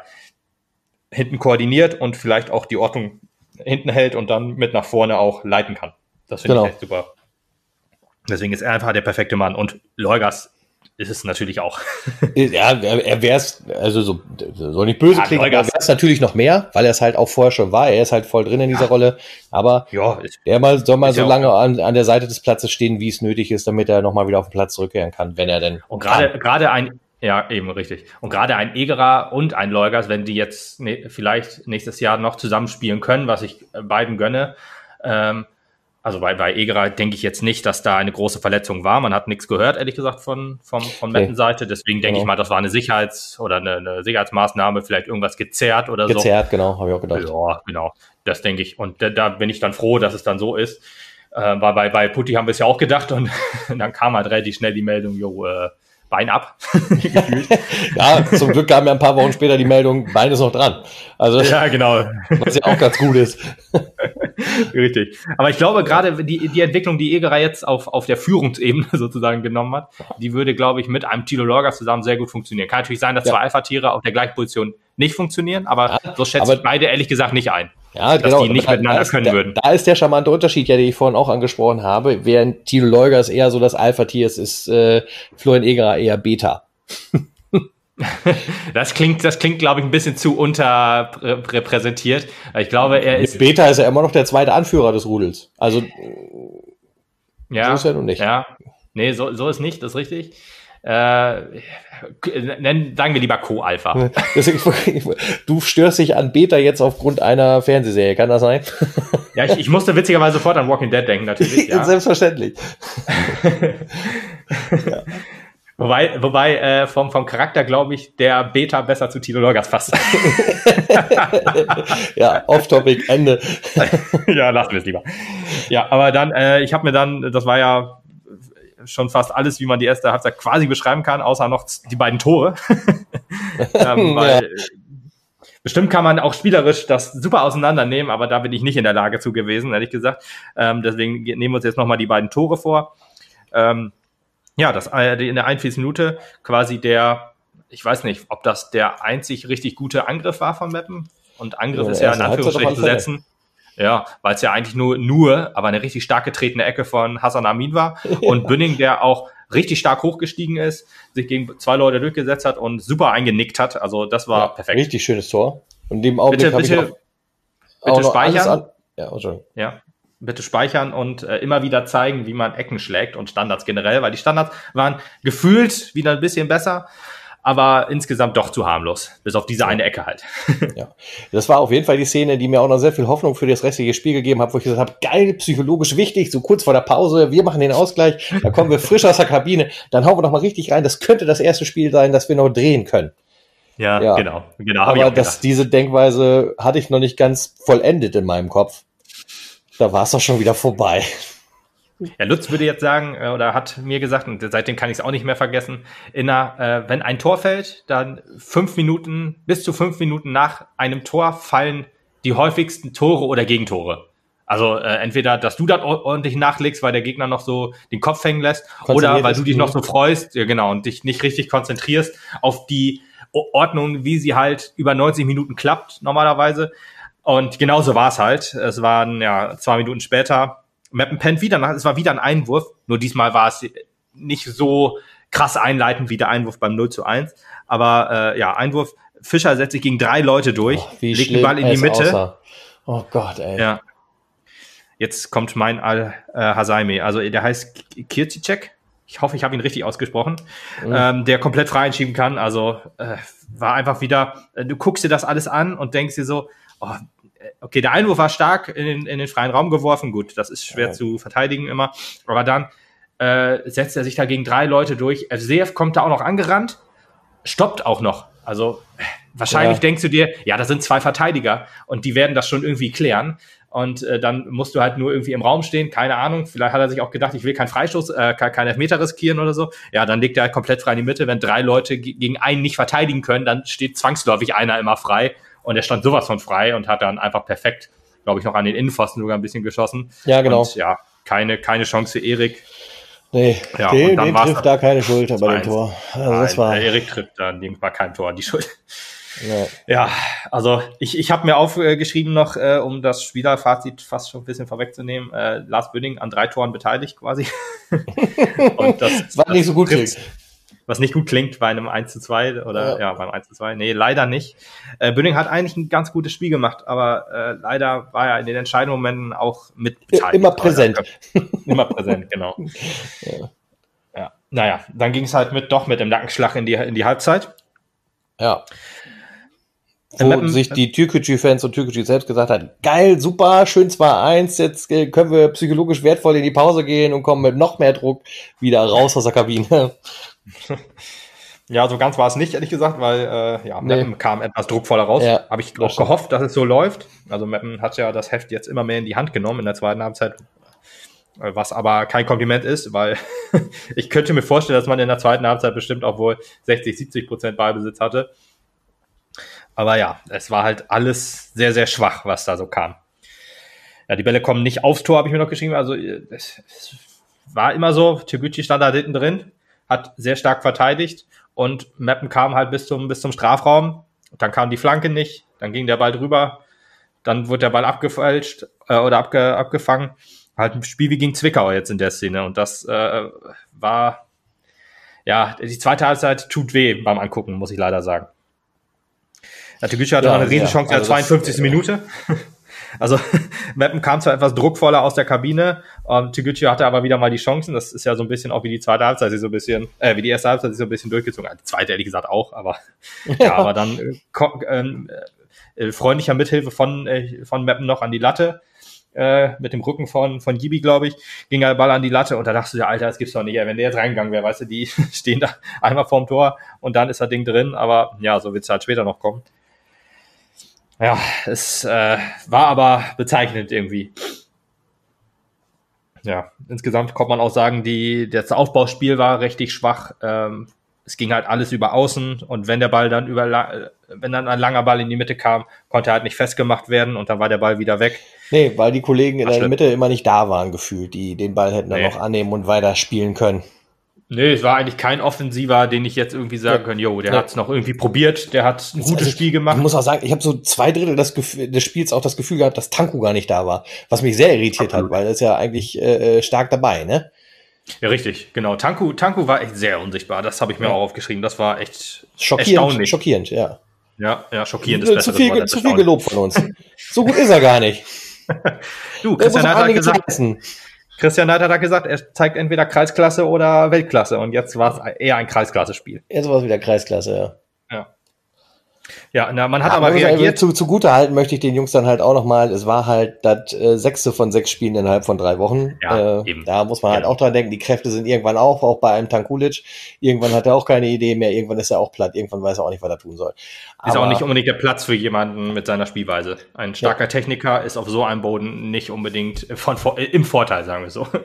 hinten koordiniert und vielleicht auch die Ordnung hinten hält und dann mit nach vorne auch leiten kann. Das finde genau. ich echt super. Deswegen ist er einfach der perfekte Mann. Und Leugers ist es natürlich auch. Ja, er wäre es, also so, soll nicht böse ja, klingen, aber er wäre es natürlich noch mehr, weil er es halt auch vorher schon war. Er ist halt voll drin in dieser ja. Rolle. Aber ja, der mal, soll mal so ja lange an, an der Seite des Platzes stehen, wie es nötig ist, damit er nochmal wieder auf den Platz zurückkehren kann, wenn er denn. Und gerade, gerade ein, ja, eben richtig. Und gerade ein Egerer und ein Leugers, wenn die jetzt ne, vielleicht nächstes Jahr noch zusammenspielen können, was ich beiden gönne, ähm, also bei, bei Egerer denke ich jetzt nicht, dass da eine große Verletzung war. Man hat nichts gehört, ehrlich gesagt, von, von, von Mettenseite. Deswegen denke genau. ich mal, das war eine Sicherheits- oder eine, eine Sicherheitsmaßnahme, vielleicht irgendwas gezerrt oder gezerrt, so. Gezerrt, genau, habe ich auch gedacht. Ja, genau. Das denke ich. Und da, da bin ich dann froh, dass es dann so ist. Äh, weil bei, bei Putti haben wir es ja auch gedacht und dann kam halt relativ schnell die Meldung, jo, äh, Bein ab. Ja, zum Glück kam ja ein paar Wochen später die Meldung, Bein ist noch dran. Also, ja, genau. Was ja auch ganz gut ist. Richtig. Aber ich glaube, gerade die, die Entwicklung, die Egerer jetzt auf, auf der Führungsebene sozusagen genommen hat, die würde, glaube ich, mit einem Thilo Leugers zusammen sehr gut funktionieren. Kann natürlich sein, dass ja. zwei Alpha-Tiere auf der gleichen Position nicht funktionieren, aber ja, so schätze ich beide ehrlich gesagt nicht ein. Ja, dass genau. die nicht da, miteinander da ist, können da, würden. Da ist der charmante Unterschied, ja, den ich vorhin auch angesprochen habe. Während Thilo Leugers eher so das Alpha-Tier ist, ist äh, Florian Egerer eher Beta. Das klingt, das klingt, glaube ich, ein bisschen zu unterrepräsentiert. Ich glaube, er ist... Beta ist ja immer noch der zweite Anführer des Rudels. Also, ja, so ist er nun nicht. Ja, nee, so, so ist nicht, das ist richtig. Äh, nennen, sagen wir lieber Co-Alpha. Du störst dich an Beta jetzt aufgrund einer Fernsehserie, kann das sein? Ja, ich, ich musste witzigerweise sofort an Walking Dead denken, natürlich. Ja. Selbstverständlich. Ja. Wobei, wobei äh, vom, vom Charakter, glaube ich, der Beta besser zu Tilo Leugas passt. Ja, off-topic, Ende. Ja, lassen wir es lieber. Ja, aber dann, äh, ich habe mir dann, das war ja schon fast alles, wie man die erste Halbzeit quasi beschreiben kann, außer noch die beiden Tore. ähm, weil, ja. Bestimmt kann man auch spielerisch das super auseinandernehmen, aber da bin ich nicht in der Lage zu gewesen, ehrlich gesagt. Ähm, deswegen nehmen wir uns jetzt nochmal die beiden Tore vor. Ähm, Ja, das in der einundvierzigsten Minute quasi der, ich weiß nicht, ob das der einzig richtig gute Angriff war von Meppen. Und Angriff ja, ist ja in Anführungsstrichen zu setzen. Ja, weil es ja eigentlich nur, nur, aber eine richtig stark getretene Ecke von Hassan Amin war. Ja. Und Bünning, der auch richtig stark hochgestiegen ist, sich gegen zwei Leute durchgesetzt hat und super eingenickt hat. Also das war ja, perfekt. Richtig schönes Tor. Und in dem Augenblick bitte, bitte, ich auch, bitte auch speichern. An- ja, schon. Ja. Bitte speichern und äh, immer wieder zeigen, wie man Ecken schlägt und Standards generell, weil die Standards waren gefühlt wieder ein bisschen besser, aber insgesamt doch zu harmlos, bis auf diese eine Ecke halt. Ja, das war auf jeden Fall die Szene, die mir auch noch sehr viel Hoffnung für das restliche Spiel gegeben hat, wo ich gesagt habe, geil, psychologisch wichtig, so kurz vor der Pause, wir machen den Ausgleich, da kommen wir frisch aus der Kabine, dann hauen wir noch mal richtig rein, das könnte das erste Spiel sein, das wir noch drehen können. Ja, ja. genau. genau aber das, diese Denkweise hatte ich noch nicht ganz vollendet in meinem Kopf. Da war es doch schon wieder vorbei. Ja, Lutz würde jetzt sagen, äh, oder hat mir gesagt, und seitdem kann ich es auch nicht mehr vergessen, in einer, äh, wenn ein Tor fällt, dann fünf Minuten, bis zu fünf Minuten nach einem Tor fallen die häufigsten Tore oder Gegentore. Also äh, entweder, dass du dann ordentlich nachlegst, weil der Gegner noch so den Kopf hängen lässt, oder weil du dich noch so freust, ja genau, und dich nicht richtig konzentrierst auf die Ordnung, wie sie halt über neunzig Minuten klappt normalerweise. Und genauso war es halt. Es waren ja zwei Minuten später, Meppen pennt wieder nach, es war wieder ein Einwurf, nur diesmal war es nicht so krass einleitend wie der Einwurf beim null zu eins. Aber äh, ja, Einwurf, Fischer setzt sich gegen drei Leute durch, oh, legt den Ball in die Mitte. Aussah. Oh Gott, ey. Ja. Jetzt kommt mein Al-Hasaimi, also der heißt Kircicek. Ich hoffe, ich habe ihn richtig ausgesprochen, mhm. ähm, der komplett frei entschieben kann. Also äh, war einfach wieder, äh, du guckst dir das alles an und denkst dir so, oh, okay, der Einwurf war stark in den, in den freien Raum geworfen. Gut, das ist schwer ja. zu verteidigen immer. Aber dann äh, setzt er sich da gegen drei Leute durch. F C F kommt da auch noch angerannt, stoppt auch noch. Also wahrscheinlich ja. denkst du dir, ja, das sind zwei Verteidiger und die werden das schon irgendwie klären. Und äh, dann musst du halt nur irgendwie im Raum stehen, keine Ahnung. Vielleicht hat er sich auch gedacht, ich will keinen Freistoß, äh, keinen Elfmeter riskieren oder so. Ja, dann legt er halt komplett frei in die Mitte. Wenn drei Leute g- gegen einen nicht verteidigen können, dann steht zwangsläufig einer immer frei. Und er stand sowas von frei und hat dann einfach perfekt, glaube ich, noch an den Innenpfosten sogar ein bisschen geschossen. Ja, genau. Und ja, keine, keine Chance für Erik. Nee, ja, den, und dann den trifft da keine Schuld bei dem Tor. Also Nein, das war Erik trifft dann war kein Tor, die Schuld. Ja, ja also ich, ich habe mir aufgeschrieben noch, äh, um das Spielerfazit fast schon ein bisschen vorwegzunehmen, äh, Lars Bünning an drei Toren beteiligt quasi. Und das war nicht so gut klingt. Was nicht gut klingt bei einem eins zu zwei oder ja, ja beim eins zu zwei. Nee, leider nicht. Äh, Bünning hat eigentlich ein ganz gutes Spiel gemacht, aber äh, leider war er in den entscheidenden Momenten auch mit beteiligt. Immer präsent. Immer präsent, genau. Ja. Ja. Naja, dann ging es halt mit doch mit dem Nackenschlag in die, in die Halbzeit. Ja. Wo Meppen, sich die Türkgücü-Fans und Türkgücü selbst gesagt hat, geil, super, schön zwei eins, jetzt können wir psychologisch wertvoll in die Pause gehen und kommen mit noch mehr Druck wieder raus aus der Kabine. Ja, so ganz war es nicht, ehrlich gesagt, weil äh, ja, Meppen nee. kam etwas druckvoller raus. Ja, Habe ich auch gehofft, dass es so läuft. Also Meppen hat ja das Heft jetzt immer mehr in die Hand genommen in der zweiten Halbzeit, was aber kein Kompliment ist, weil ich könnte mir vorstellen, dass man in der zweiten Halbzeit bestimmt auch wohl sechzig, siebzig Prozent Ballbesitz hatte. Aber ja, es war halt alles sehr, sehr schwach, was da so kam. Ja, die Bälle kommen nicht aufs Tor, habe ich mir noch geschrieben. Also es, es war immer so, Türkgücü stand da hinten drin, hat sehr stark verteidigt und Meppen kam halt bis zum, bis zum Strafraum. Dann kam die Flanke nicht, dann ging der Ball drüber, dann wurde der Ball abgefälscht äh, oder abge, abgefangen. Halt ein Spiel wie gegen Zwickau jetzt in der Szene. Und das äh, war, ja, die zweite Halbzeit tut weh beim Angucken, muss ich leider sagen. Ja, Türkgücü hatte ja, noch eine Riesenchance ja. also in der zweiundfünfzigsten Das, Minute. Also Meppen kam zwar etwas druckvoller aus der Kabine, ähm, Türkgücü hatte aber wieder mal die Chancen. Das ist ja so ein bisschen auch wie die zweite Halbzeit, sich so ein bisschen, äh, wie die erste Halbzeit sich so ein bisschen durchgezogen. Die zweite ehrlich gesagt auch, aber ja, aber dann äh, äh, äh, freundlicher Mithilfe von äh, von Meppen noch an die Latte. äh, mit dem Rücken von, von Gibi, glaube ich, ging der Ball an die Latte und da dachtest du ja, Alter, das gibt's doch nicht, ey. Wenn der jetzt reingegangen wäre, weißt du, die stehen da einmal vorm Tor und dann ist das Ding drin, aber ja, so wird's halt später noch kommen. Ja, es äh, war aber bezeichnend irgendwie. Ja, insgesamt kommt man auch sagen, die, das Aufbauspiel war richtig schwach. Ähm, es ging halt alles über außen und wenn der Ball dann über, wenn dann ein langer Ball in die Mitte kam, konnte er halt nicht festgemacht werden und dann war der Ball wieder weg. Nee, weil die Kollegen in der Mitte immer nicht da waren, gefühlt, die den Ball hätten dann Nee. noch annehmen und weiter spielen können. Nee, es war eigentlich kein Offensiver, den ich jetzt irgendwie sagen Ja. kann, jo, der Ja. hat's noch irgendwie probiert, der hat ein gutes Also, Spiel gemacht. Ich muss auch sagen, ich habe so zwei Drittel des, Gefühl, des Spiels auch das Gefühl gehabt, dass Tanku gar nicht da war, was mich sehr irritiert Absolut. hat, weil er ist ja eigentlich äh, stark dabei, ne? Ja, richtig, genau. Tanku, Tanku war echt sehr unsichtbar, das habe ich mir Ja. auch aufgeschrieben, das war echt Schockierend, erstaunlich. schockierend, ja. Ja, ja, schockierend ist Zu besser. viel, zu viel gelobt von uns. So gut ist er gar nicht. Du, Der muss Christian noch Neidhardt hat einiges gesagt, leisten. Christian Neidhardt hat gesagt, er zeigt entweder Kreisklasse oder Weltklasse und jetzt war es eher ein Kreisklasse-Spiel. Jetzt war es wieder Kreisklasse, ja. Ja. Ja, na, man hat Ja, aber muss reagiert. ich- Zu, zugute halten möchte ich den Jungs dann halt auch nochmal, es war halt das äh, sechste von sechs Spielen innerhalb von drei Wochen. Ja, äh, eben. Da muss man halt Genau. auch dran denken, die Kräfte sind irgendwann auf, auch bei einem Tankulic. Irgendwann hat er auch keine Idee mehr, irgendwann ist er auch platt, irgendwann weiß er auch nicht, was er tun soll. Ist Aber- auch nicht unbedingt der Platz für jemanden mit seiner Spielweise. Ein starker Techniker ist auf so einem Boden nicht unbedingt von, äh, im Vorteil, sagen wir so.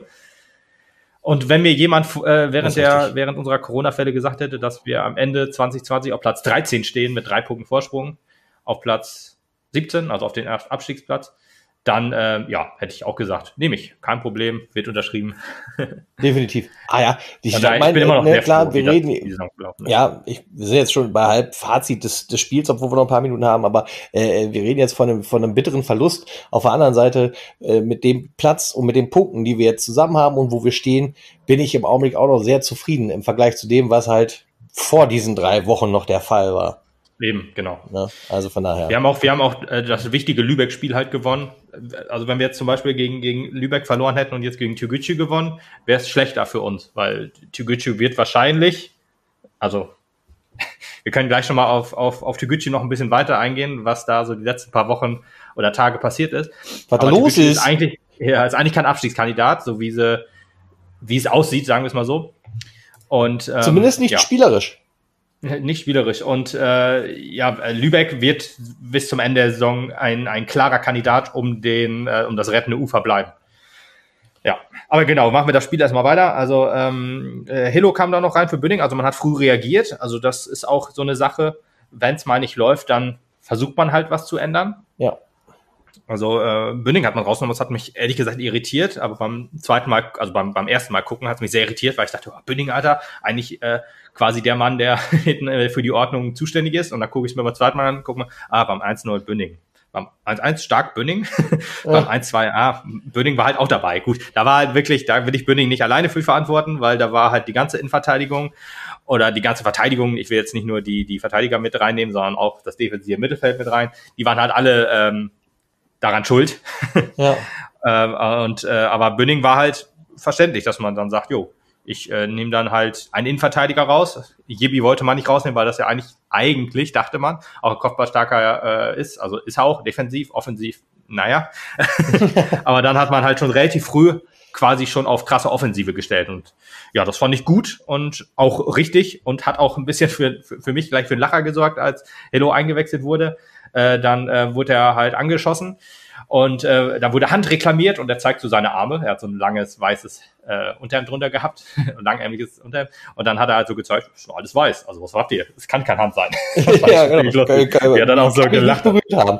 Und wenn mir jemand äh, Das während ist der richtig. während unserer Corona-Fälle gesagt hätte, dass wir am Ende zwanzig zwanzig auf Platz dreizehn stehen mit drei Punkten Vorsprung, auf Platz siebzehn, also auf den Abstiegsplatz, dann äh, ja, hätte ich auch gesagt, nehme ich, kein Problem, wird unterschrieben. Definitiv. Ah ja, ich, Von daher, mein, ich bin immer noch ne, sehr klar, froh, wir wie das- reden, wie die Saison gelaufen ist. ja, ich, wir sind jetzt schon bei halb Fazit des, des Spiels, obwohl wir noch ein paar Minuten haben, aber äh, wir reden jetzt von einem, von einem bitteren Verlust. Auf der anderen Seite, äh, mit dem Platz und mit den Punkten, die wir jetzt zusammen haben und wo wir stehen, bin ich im Augenblick auch noch sehr zufrieden im Vergleich zu dem, was halt vor diesen drei Wochen noch der Fall war. Eben, genau. Ne? Also von daher. Wir haben auch, wir haben auch äh, das wichtige Lübeck-Spiel halt gewonnen. Also wenn wir jetzt zum Beispiel gegen, gegen Lübeck verloren hätten und jetzt gegen Türgücü gewonnen, wäre es schlechter für uns, weil Türgücü wird wahrscheinlich, also wir können gleich schon mal auf, auf, auf Türgücü noch ein bisschen weiter eingehen, was da so die letzten paar Wochen oder Tage passiert ist. Was da Aber los Türgücü ist. ist eigentlich, ja, ist eigentlich kein Abstiegskandidat, so wie sie, wie es aussieht, sagen wir es mal so. Und ähm, Zumindest nicht ja. spielerisch. Nicht spielerisch. Und äh, ja, Lübeck wird bis zum Ende der Saison ein, ein klarer Kandidat um den äh, um das rettende Ufer bleiben. Ja, aber genau, machen wir das Spiel erstmal weiter. Also ähm, äh, Hillo kam da noch rein für Bünding, also man hat früh reagiert. Also das ist auch so eine Sache, wenn es mal nicht läuft, dann versucht man halt was zu ändern. Ja. Also äh, Bünding hat man rausgenommen, das hat mich ehrlich gesagt irritiert, aber beim zweiten Mal, also beim, beim ersten Mal gucken, hat es mich sehr irritiert, weil ich dachte, oh, Bünding, Alter, eigentlich äh, quasi der Mann, der hinten äh, für die Ordnung zuständig ist. Und dann gucke ich mir beim zweiten Mal an, guck mal, ah, beim eins null Bünding. Beim eins eins stark Bünding, Ja. beim eins zwei, ah, Bünding war halt auch dabei. Gut, da war halt wirklich, da will ich Bünding nicht alleine für verantworten, weil da war halt die ganze Innenverteidigung oder die ganze Verteidigung, ich will jetzt nicht nur die, die Verteidiger mit reinnehmen, sondern auch das defensive Mittelfeld mit rein, die waren halt alle ähm, daran schuld. Ja. ähm, und äh, aber Bünding war halt verständlich, dass man dann sagt, jo, ich äh, nehme dann halt einen Innenverteidiger raus. Jibi wollte man nicht rausnehmen, weil das ja eigentlich, eigentlich dachte man, auch ein kopfballstarker äh, ist. Also ist er auch defensiv, offensiv, naja. Aber dann hat man halt schon relativ früh quasi schon auf krasse Offensive gestellt. Und ja, das fand ich gut und auch richtig und hat auch ein bisschen für, für, für mich gleich für einen Lacher gesorgt, als Hello eingewechselt wurde. Äh, dann äh, wurde er halt angeschossen. Und äh, da wurde Hand reklamiert und er zeigt so seine Arme. Er hat so ein langes, weißes äh, Unterhemd drunter gehabt, ein langärmliches Unterhemd. Und dann hat er halt so gezeigt, das ist doch alles weiß. Also was habt ihr? Es kann kein Hand sein. Ja, genau. Kann, kann, ja, dann auch so kann ich nicht gelacht. berührt haben.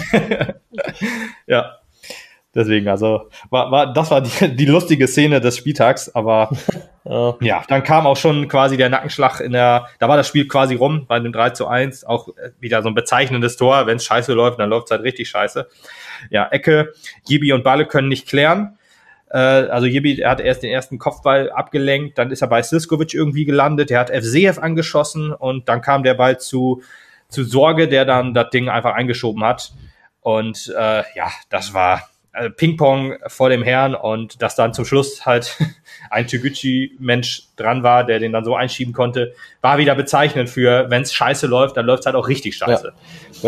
Ja, deswegen, also war, war das war die, die lustige Szene des Spieltags. Aber Ja. ja, dann kam auch schon quasi der Nackenschlag in der, da war das Spiel quasi rum bei dem drei zu eins, auch wieder so ein bezeichnendes Tor. Wenn es scheiße läuft, dann läuft es halt richtig scheiße. Ja, Ecke, Jibi und Balle können nicht klären. Äh, also Jibi, er hat erst den ersten Kopfball abgelenkt, dann ist er bei Sliskovic irgendwie gelandet, der hat F C F angeschossen und dann kam der Ball zu, zu Sorge, der dann das Ding einfach eingeschoben hat. Und äh, ja, das war äh, Ping-Pong vor dem Herrn und dass dann zum Schluss halt ein Türgücü-Mensch dran war, der den dann so einschieben konnte, war wieder bezeichnend für, wenn es scheiße läuft, dann läuft es halt auch richtig scheiße. Genau.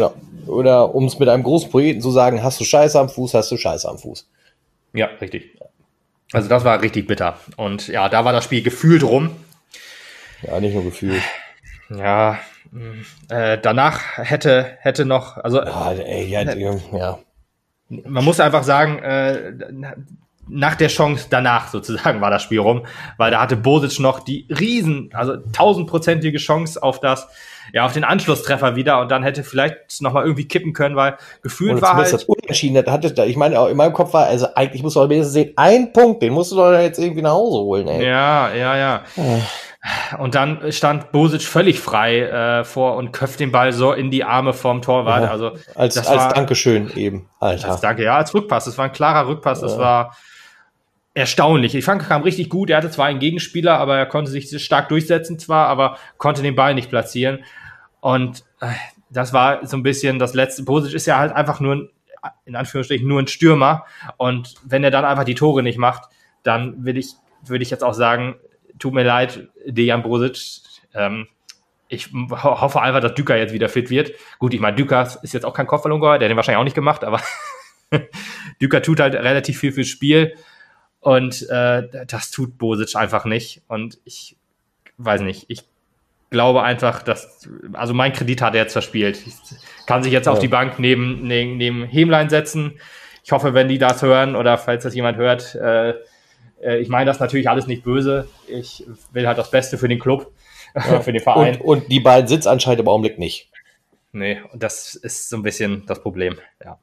oder um es mit einem großen Poeten zu sagen, hast du Scheiße am Fuß, hast du Scheiße am Fuß. Ja, richtig. Also das war richtig bitter. Und ja, da war das Spiel gefühlt rum. Ja, nicht nur gefühlt. Ja, äh, danach hätte hätte noch, also ja, ey, ja, ja. Man muss einfach sagen, äh, nach der Chance danach sozusagen war das Spiel rum, weil da hatte Bosic noch die riesen, also tausendprozentige Chance auf das, ja, auf den Anschlusstreffer wieder und dann hätte vielleicht noch mal irgendwie kippen können, weil gefühlt war halt das Unentschieden, hatte, ich meine, in meinem Kopf war, also eigentlich musst du doch wenigstens sehen, ein Punkt, den musst du doch jetzt irgendwie nach Hause holen, ey. Ja, ja, ja. Und dann stand Bosic völlig frei äh, vor und köpft den Ball so in die Arme vom Torwart. Ja, also als, das als war, Dankeschön eben, Alter. Als Danke, ja, als Rückpass. Das war ein klarer Rückpass. Das ja. war erstaunlich. Die Flanke kam richtig gut. Er hatte zwar einen Gegenspieler, aber er konnte sich stark durchsetzen zwar, aber konnte den Ball nicht platzieren. Und äh, das war so ein bisschen das letzte. Bosic ist ja halt einfach nur ein, in Anführungsstrichen nur ein Stürmer. Und wenn er dann einfach die Tore nicht macht, dann will ich, würde ich jetzt auch sagen, tut mir leid, Dejan Bosic. Ähm, ich ho- hoffe einfach, dass Düker jetzt wieder fit wird. Gut, ich meine, Düker ist jetzt auch kein Kopfballungeheuer, der hat den wahrscheinlich auch nicht gemacht, aber Düker tut halt relativ viel fürs Spiel und äh, das tut Bosic einfach nicht. Und ich weiß nicht, ich glaube einfach, dass, also mein Kredit hat er jetzt verspielt. Ich kann sich jetzt ja. auf die Bank neben, neben, neben Hämlein setzen. Ich hoffe, wenn die das hören oder falls das jemand hört, äh, ich meine das natürlich alles nicht böse. Ich will halt das Beste für den Club, ja. für den Verein. Und, und die beiden sitzen anscheinend im Augenblick nicht. Nee, und das ist so ein bisschen das Problem, ja.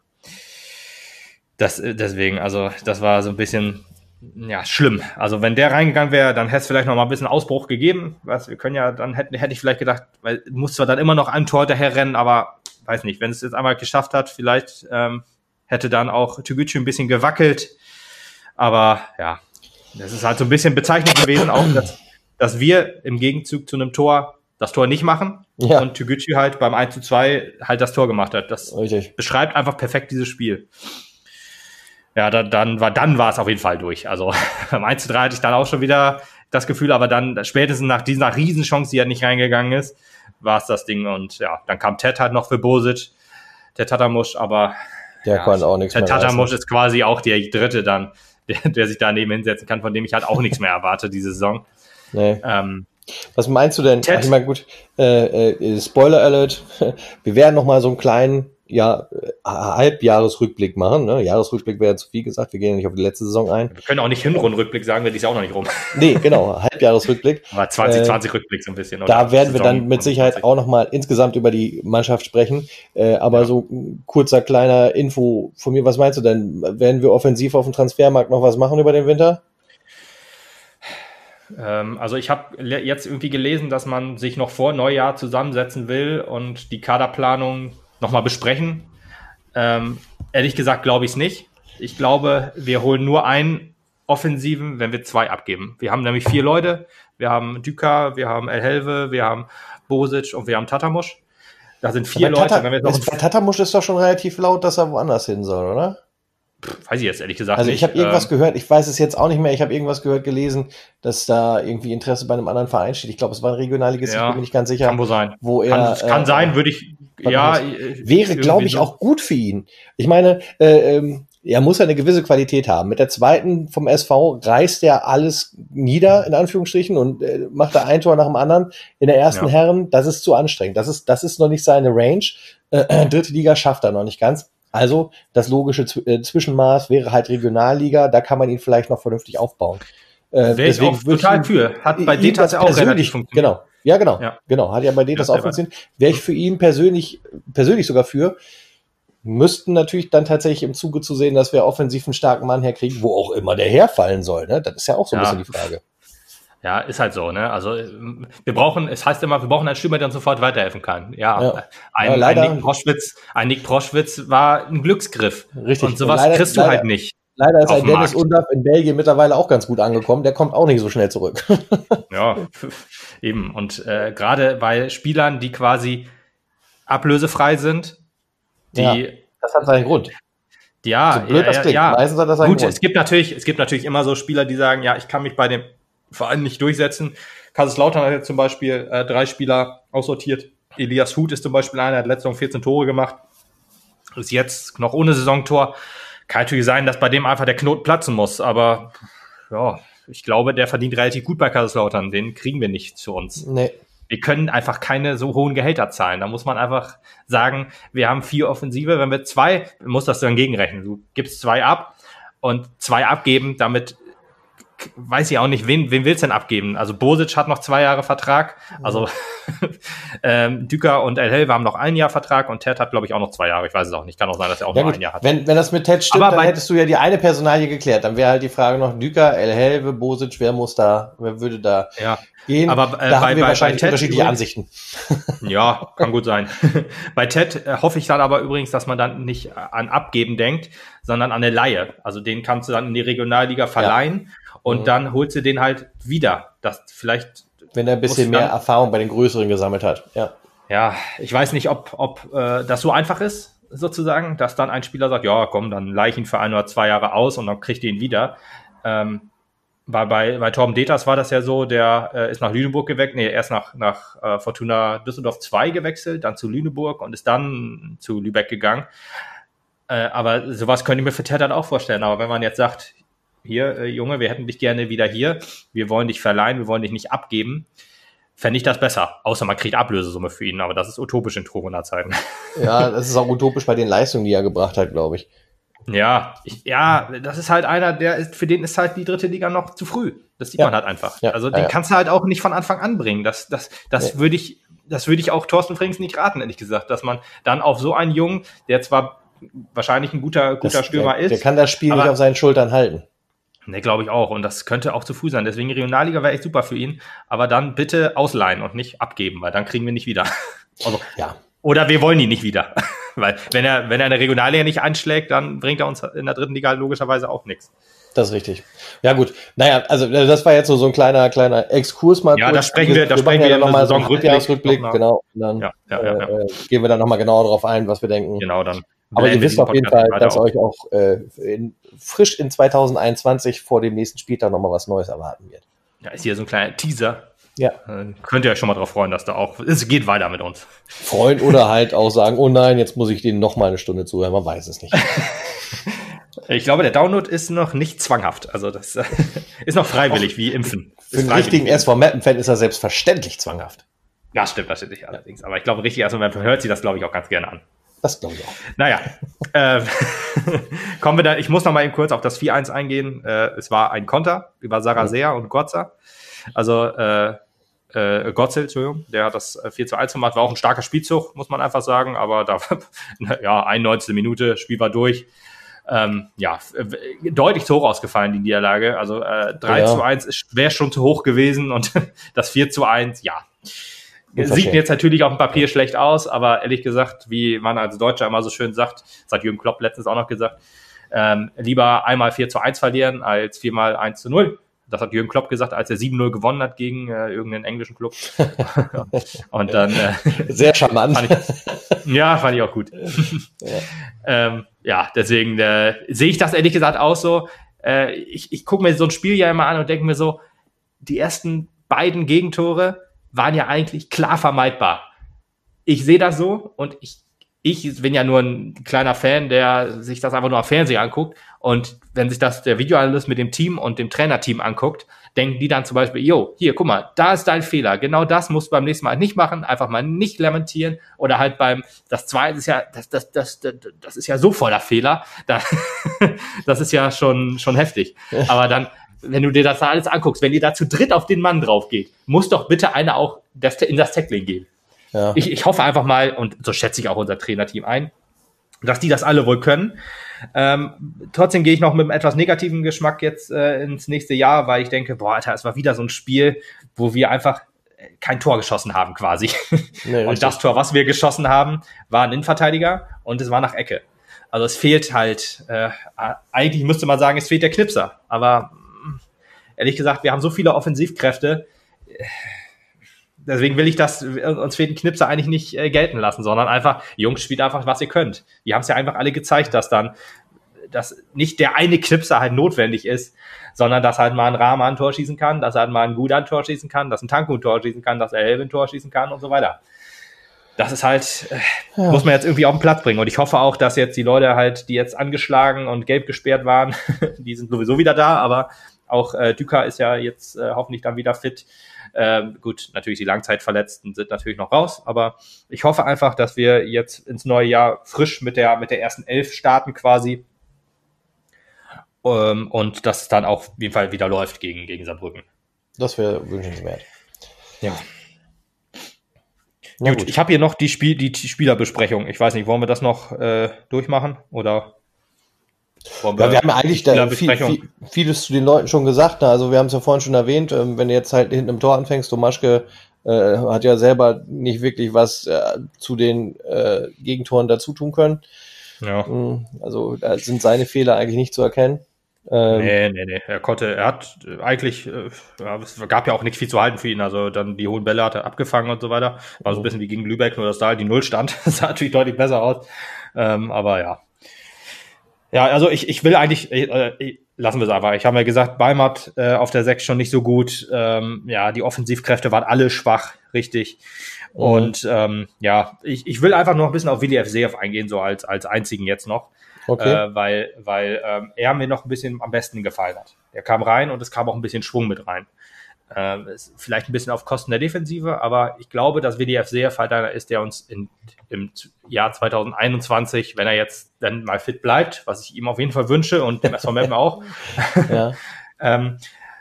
Das, deswegen, also das war so ein bisschen, ja, schlimm. Also wenn der reingegangen wäre, dann hätte es vielleicht noch mal ein bisschen Ausbruch gegeben. Was, wir können ja, dann hätte, hätte ich vielleicht gedacht, weil muss zwar dann immer noch ein Tor daher rennen, aber weiß nicht, wenn es jetzt einmal geschafft hat, vielleicht ähm, hätte dann auch Türkgücü ein bisschen gewackelt. Aber ja, das ist halt so ein bisschen bezeichnend gewesen, auch, dass, dass wir im Gegenzug zu einem Tor das Tor nicht machen ja. und Türkgücü halt beim eins zu zwei halt das Tor gemacht hat. Das Richtig. beschreibt einfach perfekt dieses Spiel. Ja, da, dann war dann war es auf jeden Fall durch. Also beim eins zu drei hatte ich dann auch schon wieder das Gefühl, aber dann spätestens nach dieser Riesenchance, die ja nicht reingegangen ist, war es das Ding. Und ja, dann kam Ted halt noch für Bosic, der Tatamusch, aber der ja, konnte auch nichts der mehr. Der Tatamusch ist quasi auch der Dritte dann, Der, der sich daneben hinsetzen kann, von dem ich halt auch nichts mehr erwarte, diese Saison. Nee. Ähm, Was meinst du denn? Ach, ich meine, gut, äh, äh, Spoiler Alert, wir werden noch mal so einen kleinen ja, Halbjahresrückblick machen. Ne? Jahresrückblick wäre zu viel gesagt, wir gehen ja nicht auf die letzte Saison ein. Wir können auch nicht Hinrundenrückblick sagen, weil die ist ja auch noch nicht rum. Nee, genau, Halbjahresrückblick. Aber zwanzig zwanzig äh, Rückblick so ein bisschen. Oder? Da werden wir dann mit Sicherheit auch noch mal insgesamt über die Mannschaft sprechen. Äh, aber ja. so ein kurzer, kleiner Info von mir, was meinst du denn? Werden wir offensiv auf dem Transfermarkt noch was machen über den Winter? Ähm, also ich habe le- jetzt irgendwie gelesen, dass man sich noch vor Neujahr zusammensetzen will und die Kaderplanung nochmal besprechen. Ähm, ehrlich gesagt glaube ich es nicht. Ich glaube, wir holen nur einen Offensiven, wenn wir zwei abgeben. Wir haben nämlich vier Leute. Wir haben Düker, wir haben El Helve, wir haben Bosic und wir haben Tatamusch. Da sind vier Leute. Tata, wenn wir noch ist, bei Tatamusch ist doch schon relativ laut, dass er woanders hin soll, oder? Pff, weiß ich jetzt ehrlich gesagt also nicht. Also ich habe irgendwas ähm, gehört, ich weiß es jetzt auch nicht mehr, ich habe irgendwas gehört, gelesen, dass da irgendwie Interesse bei einem anderen Verein steht. Ich glaube, es war ein Regionalligist, ja, ich bin mir nicht ganz sicher. Kann wohl sein. Wo er, kann kann äh, sein, würde ich, ja. Wäre, glaube ich, so. auch gut für ihn. Ich meine, äh, ähm, er muss ja eine gewisse Qualität haben. Mit der zweiten vom S V reißt er alles nieder, in Anführungsstrichen, und äh, macht da ein Tor nach dem anderen. In der ersten ja. Herren, das ist zu anstrengend. Das ist, das ist noch nicht seine Range. Äh, dritte Liga schafft er noch nicht ganz. Also das logische Z- äh, Zwischenmaß wäre halt Regionalliga, da kann man ihn vielleicht noch vernünftig aufbauen. Äh, Wäre ich auch total für. Hat bei Detas ja auch relativ funktioniert. Genau, ja genau, ja. genau. Hat ja bei Detas ja, auch funktioniert. Wäre ich für ihn persönlich, persönlich sogar für, müssten natürlich dann tatsächlich im Zuge zu sehen, dass wir offensiv einen starken Mann herkriegen, wo auch immer der herfallen soll. Ne? Das ist ja auch so ein ja. bisschen die Frage. Ja, ist halt so, ne? Also wir brauchen, es heißt immer, wir brauchen einen Stürmer, der uns sofort weiterhelfen kann. Ja, ja. Ein, ja, leider, ein Nick Proschwitz, ein Nick Proschwitz war ein Glücksgriff. Richtig. Und sowas leider, kriegst du leider, halt nicht. Leider ist ein Dennis Undaff in Belgien mittlerweile auch ganz gut angekommen. Der kommt auch nicht so schnell zurück. Ja, eben. Und äh, gerade bei Spielern, die quasi ablösefrei sind, die. Ja, das hat seinen Grund. Ja, so blöd ja, das klingt. ja. Meistens hat das seinen Gut, Grund. es gibt natürlich, es gibt natürlich immer so Spieler, die sagen, ja, ich kann mich bei dem Verein nicht durchsetzen. Kaiserslautern hat jetzt zum Beispiel äh, drei Spieler aussortiert. Elias Huth ist zum Beispiel einer, der hat letzte Saison vierzehn Tore gemacht. ist jetzt noch ohne Saisontor. Kann natürlich sein, dass bei dem einfach der Knoten platzen muss, aber ja, ich glaube, der verdient relativ gut bei Kaiserslautern. Den kriegen wir nicht zu uns. Nee. Wir können einfach keine so hohen Gehälter zahlen. Da muss man einfach sagen, wir haben vier Offensive, wenn wir zwei, muss das dann gegenrechnen. Du gibst zwei ab und zwei abgeben, damit weiß ich auch nicht, wen, wen willst du denn abgeben? Also Bosic hat noch zwei Jahre Vertrag, also ähm, Düker und El Helve haben noch ein Jahr Vertrag und Ted hat, glaube ich, auch noch zwei Jahre. Ich weiß es auch nicht, kann auch sein, dass er auch ja, noch gut. ein Jahr hat. Wenn, wenn das mit Ted stimmt, aber dann hättest du ja die eine Personalie geklärt. Dann wäre halt die Frage noch Düker, El Helve, Bosic, wer muss da, wer würde da ja. gehen? Aber äh, da bei, haben wir bei, wahrscheinlich bei Ted unterschiedliche übrigens, Ansichten. Ja, kann gut sein. Bei Ted äh, hoffe ich dann aber übrigens, dass man dann nicht an Abgeben denkt, sondern an eine Leihe. Also den kannst du dann in die Regionalliga verleihen ja. und mhm. dann holst du den halt wieder. Das vielleicht, wenn er ein bisschen mehr dann, Erfahrung bei den Größeren gesammelt hat. Ja, ja, ich weiß nicht, ob, ob äh, das so einfach ist, sozusagen, dass dann ein Spieler sagt, ja, komm, dann leih ich ihn für ein oder zwei Jahre aus und dann kriegt ihr ihn wieder. Ähm, bei, bei, bei Torben Deters war das ja so, der äh, ist nach Lüneburg gewechselt, nee, erst nach, nach äh, Fortuna Düsseldorf zwei gewechselt, dann zu Lüneburg und ist dann zu Lübeck gegangen. Äh, aber sowas könnte ich mir für Ted halt auch vorstellen. Aber wenn man jetzt sagt, hier, äh, Junge, wir hätten dich gerne wieder hier, wir wollen dich verleihen, wir wollen dich nicht abgeben, fände ich das besser. Außer man kriegt Ablösesumme für ihn, aber das ist utopisch in Corona-Zeiten. Ja, das ist auch utopisch bei den Leistungen, die er gebracht hat, glaube ich. Ja, ich, ja, das ist halt einer, der ist, für den ist halt die dritte Liga noch zu früh. Das sieht ja. man halt einfach. Ja, also den ja, kannst du halt auch nicht von Anfang an bringen. Das, das, das ja. würde ich, das würde ich auch Thorsten Frings nicht raten, ehrlich gesagt, dass man dann auf so einen Jungen, der zwar wahrscheinlich ein guter, guter das, Stürmer der, ist. Der kann das Spiel nicht auf seinen Schultern halten. Ne, glaube ich auch. Und das könnte auch zu früh sein. Deswegen Regionalliga wäre echt super für ihn. Aber dann bitte ausleihen und nicht abgeben, weil dann kriegen wir nicht wieder. Also, ja. Oder wir wollen ihn nicht wieder. Weil wenn er, wenn er in der Regionalliga nicht einschlägt, dann bringt er uns in der dritten Liga logischerweise auch nichts. Das ist richtig. Ja gut, naja, also das war jetzt so, so ein kleiner kleiner Exkurs mal. Ja, kurz. da sprechen wir, da wir sprechen wir ja nochmal so einen Rückblick, genau. Und dann ja, ja, ja, ja. Äh, gehen wir dann nochmal genauer darauf ein, was wir denken. Genau, dann. Aber ihr wisst auf jeden Fall, dass euch auch äh, in, frisch in zwanzig einundzwanzig vor dem nächsten Spieltag nochmal was Neues erwarten wird. Ja, ist hier so ein kleiner Teaser. Ja. Äh, könnt ihr euch schon mal drauf freuen, dass da auch, es geht weiter mit uns. Freuen oder halt auch sagen, oh nein, jetzt muss ich denen nochmal eine Stunde zuhören, man weiß es nicht. Ich glaube, der Download ist noch nicht zwanghaft. Also das äh, ist noch freiwillig, wie Impfen. Für einen richtigen S V Meppen-Fan ist er selbstverständlich zwanghaft. Ja, stimmt, das stimmt nicht allerdings. Aber ich glaube, richtig S V Meppen hört sie das, glaube ich, auch ganz gerne an. Das glaube ich auch. Naja, äh, kommen wir da, ich muss noch mal eben kurz auf das vier eins eingehen. Äh, es war ein Konter über Sarasea und Gotza. Also äh, äh, Gotzel, Entschuldigung, der hat das vier zu eins gemacht, war auch ein starker Spielzug, muss man einfach sagen, aber da, ja, einundneunzigste Minute, Spiel war durch. Ähm, ja, deutlich zu hoch ausgefallen, die Niederlage. Also äh, drei zu eins wäre schon zu hoch gewesen und das vier zu eins, ja. Sieht jetzt natürlich auf dem Papier schlecht aus, aber ehrlich gesagt, wie man als Deutscher immer so schön sagt, das hat Jürgen Klopp letztens auch noch gesagt, ähm, lieber einmal vier zu eins verlieren als viermal eins zu null. Das hat Jürgen Klopp gesagt, als er sieben null gewonnen hat gegen äh, irgendeinen englischen Club. Und dann äh, sehr charmant. Fand ich, ja, fand ich auch gut. Ja, ähm, ja deswegen äh, sehe ich das ehrlich gesagt auch so. Äh, ich ich gucke mir so ein Spiel ja immer an und denke mir so, die ersten beiden Gegentore waren ja eigentlich klar vermeidbar. Ich sehe das so und ich Ich bin ja nur ein kleiner Fan, der sich das einfach nur am Fernseher anguckt. Und wenn sich das der Videoanalyst mit dem Team und dem Trainerteam anguckt, denken die dann zum Beispiel, jo, hier, guck mal, da ist dein Fehler. Genau das musst du beim nächsten Mal nicht machen. Einfach mal nicht lamentieren. Oder halt beim, das zweite ist ja, das, das, das, das, das ist ja so voller Fehler. Das, das ist ja schon, schon heftig. Aber dann, wenn du dir das alles anguckst, wenn ihr da zu dritt auf den Mann drauf geht, muss doch bitte einer auch das, in das Tackling gehen. Ja. Ich, ich hoffe einfach mal, und so schätze ich auch unser Trainerteam ein, dass die das alle wohl können. Ähm, trotzdem gehe ich noch mit einem etwas negativen Geschmack jetzt äh, ins nächste Jahr, weil ich denke, boah, Alter, es war wieder so ein Spiel, wo wir einfach kein Tor geschossen haben quasi. Nee, und das Tor, was wir geschossen haben, war ein Innenverteidiger und es war nach Ecke. Also es fehlt halt, äh, eigentlich müsste man sagen, es fehlt der Knipser. Aber ehrlich gesagt, wir haben so viele Offensivkräfte, deswegen will ich das, uns fehlt ein Knipser eigentlich nicht äh, gelten lassen, sondern einfach, Jungs, spielt einfach, was ihr könnt. Die haben es ja einfach alle gezeigt, dass dann, dass nicht der eine Knipser halt notwendig ist, sondern dass halt mal ein Rahmer ein Tor schießen kann, dass halt mal ein Guda ein Tor schießen kann, dass ein Tanku ein Tor schießen kann, dass er Helve ein Tor schießen kann und so weiter. das ist halt, äh, ja. muss man jetzt irgendwie auf den Platz bringen. Und ich hoffe auch, dass jetzt die Leute halt, die jetzt angeschlagen und gelb gesperrt waren, die sind sowieso wieder da, aber auch äh, Düker ist ja jetzt äh, hoffentlich dann wieder fit. Ähm, gut, natürlich die Langzeitverletzten sind natürlich noch raus, aber ich hoffe einfach, dass wir jetzt ins neue Jahr frisch mit der mit der ersten Elf starten quasi ähm, und dass es dann auch auf jeden Fall wieder läuft gegen, gegen Saarbrücken. Das wäre wünschenswert. Ja. Gut, gut, ich habe hier noch die, Spiel, die Spielerbesprechung. Ich weiß nicht, wollen wir das noch äh, durchmachen oder? Wir ja, wir haben ja eigentlich da viel, viel, vieles zu den Leuten schon gesagt. Ne? Also wir haben es ja vorhin schon erwähnt, ähm, wenn du jetzt halt hinten im Tor anfängst, Domaschke äh, hat ja selber nicht wirklich was äh, zu den äh, Gegentoren dazu tun können. Ja. Also da sind seine Fehler eigentlich nicht zu erkennen. Ähm, nee, nee, nee. Er konnte, er hat eigentlich, äh, ja, es gab ja auch nicht viel zu halten für ihn. Also dann die hohen Bälle hat er abgefangen und so weiter. War so ein bisschen wie gegen Lübeck, nur dass da halt die Null stand. Das sah natürlich deutlich besser aus. Ähm, aber ja. Ja, also ich, ich will eigentlich, äh, lassen wir es einfach. Ich habe ja gesagt, Beimert äh, auf der sechs schon nicht so gut. Ähm, ja, die Offensivkräfte waren alle schwach, richtig. Mhm. Und ähm, ja, ich, ich will einfach noch ein bisschen auf Willi Evseev eingehen, so als als einzigen jetzt noch. Okay. Äh, weil weil ähm, er mir noch ein bisschen am besten gefallen hat. Er kam rein und es kam auch ein bisschen Schwung mit rein. Ähm, ist vielleicht ein bisschen auf Kosten der Defensive, aber ich glaube, dass Willi Evseev halt einer ist, der uns in, im Jahr zwanzig einundzwanzig, wenn er jetzt dann mal fit bleibt, was ich ihm auf jeden Fall wünsche und dem S V Meppen auch, ja. ähm,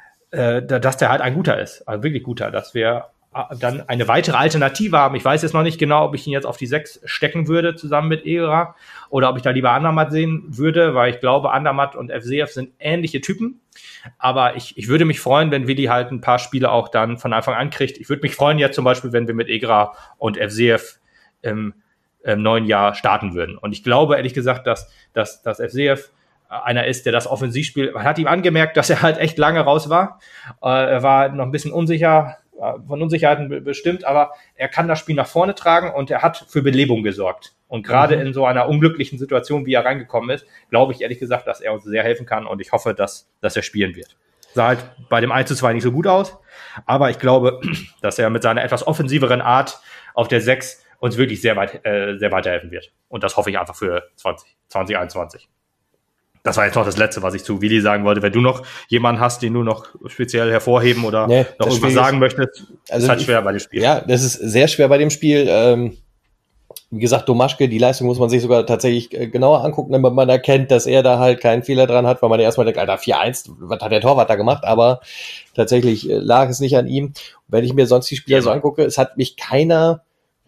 äh, dass der halt ein guter ist, also wirklich guter, dass wir dann eine weitere Alternative haben. Ich weiß jetzt noch nicht genau, ob ich ihn jetzt auf die sechs stecken würde, zusammen mit Egerer, oder ob ich da lieber Andermatt sehen würde, weil ich glaube, Andermatt und Evseev sind ähnliche Typen. Aber ich, ich würde mich freuen, wenn Willi halt ein paar Spiele auch dann von Anfang an kriegt. Ich würde mich freuen jetzt zum Beispiel, wenn wir mit Egerer und Evseev im, im neuen Jahr starten würden. Und ich glaube, ehrlich gesagt, dass, dass, dass Evseev einer ist, der das Offensivspiel, man hat ihm angemerkt, dass er halt echt lange raus war. Äh, er war noch ein bisschen unsicher, von Unsicherheiten bestimmt, aber er kann das Spiel nach vorne tragen und er hat für Belebung gesorgt. Und gerade mhm. in so einer unglücklichen Situation, wie er reingekommen ist, glaube ich ehrlich gesagt, dass er uns sehr helfen kann und ich hoffe, dass, dass er spielen wird. Sah halt bei dem eins zu zwei nicht so gut aus, aber ich glaube, dass er mit seiner etwas offensiveren Art auf der sechs uns wirklich sehr weit, äh, sehr weiterhelfen wird. Und das hoffe ich einfach für zwanzig einundzwanzig. Das war jetzt noch das Letzte, was ich zu Willi sagen wollte. Wenn du noch jemanden hast, den du noch speziell hervorheben oder nee, noch irgendwas sagen ist, möchtest, also ist halt schwer bei dem Spiel. Ja, das ist sehr schwer bei dem Spiel. Ähm, wie gesagt, Domaschke, die Leistung muss man sich sogar tatsächlich genauer angucken, damit man erkennt, dass er da halt keinen Fehler dran hat, weil man ja erstmal denkt, Alter, vier eins, was hat der Torwart da gemacht? Aber tatsächlich lag es nicht an ihm. Wenn ich mir sonst die Spieler ja. so angucke, es hat mich keiner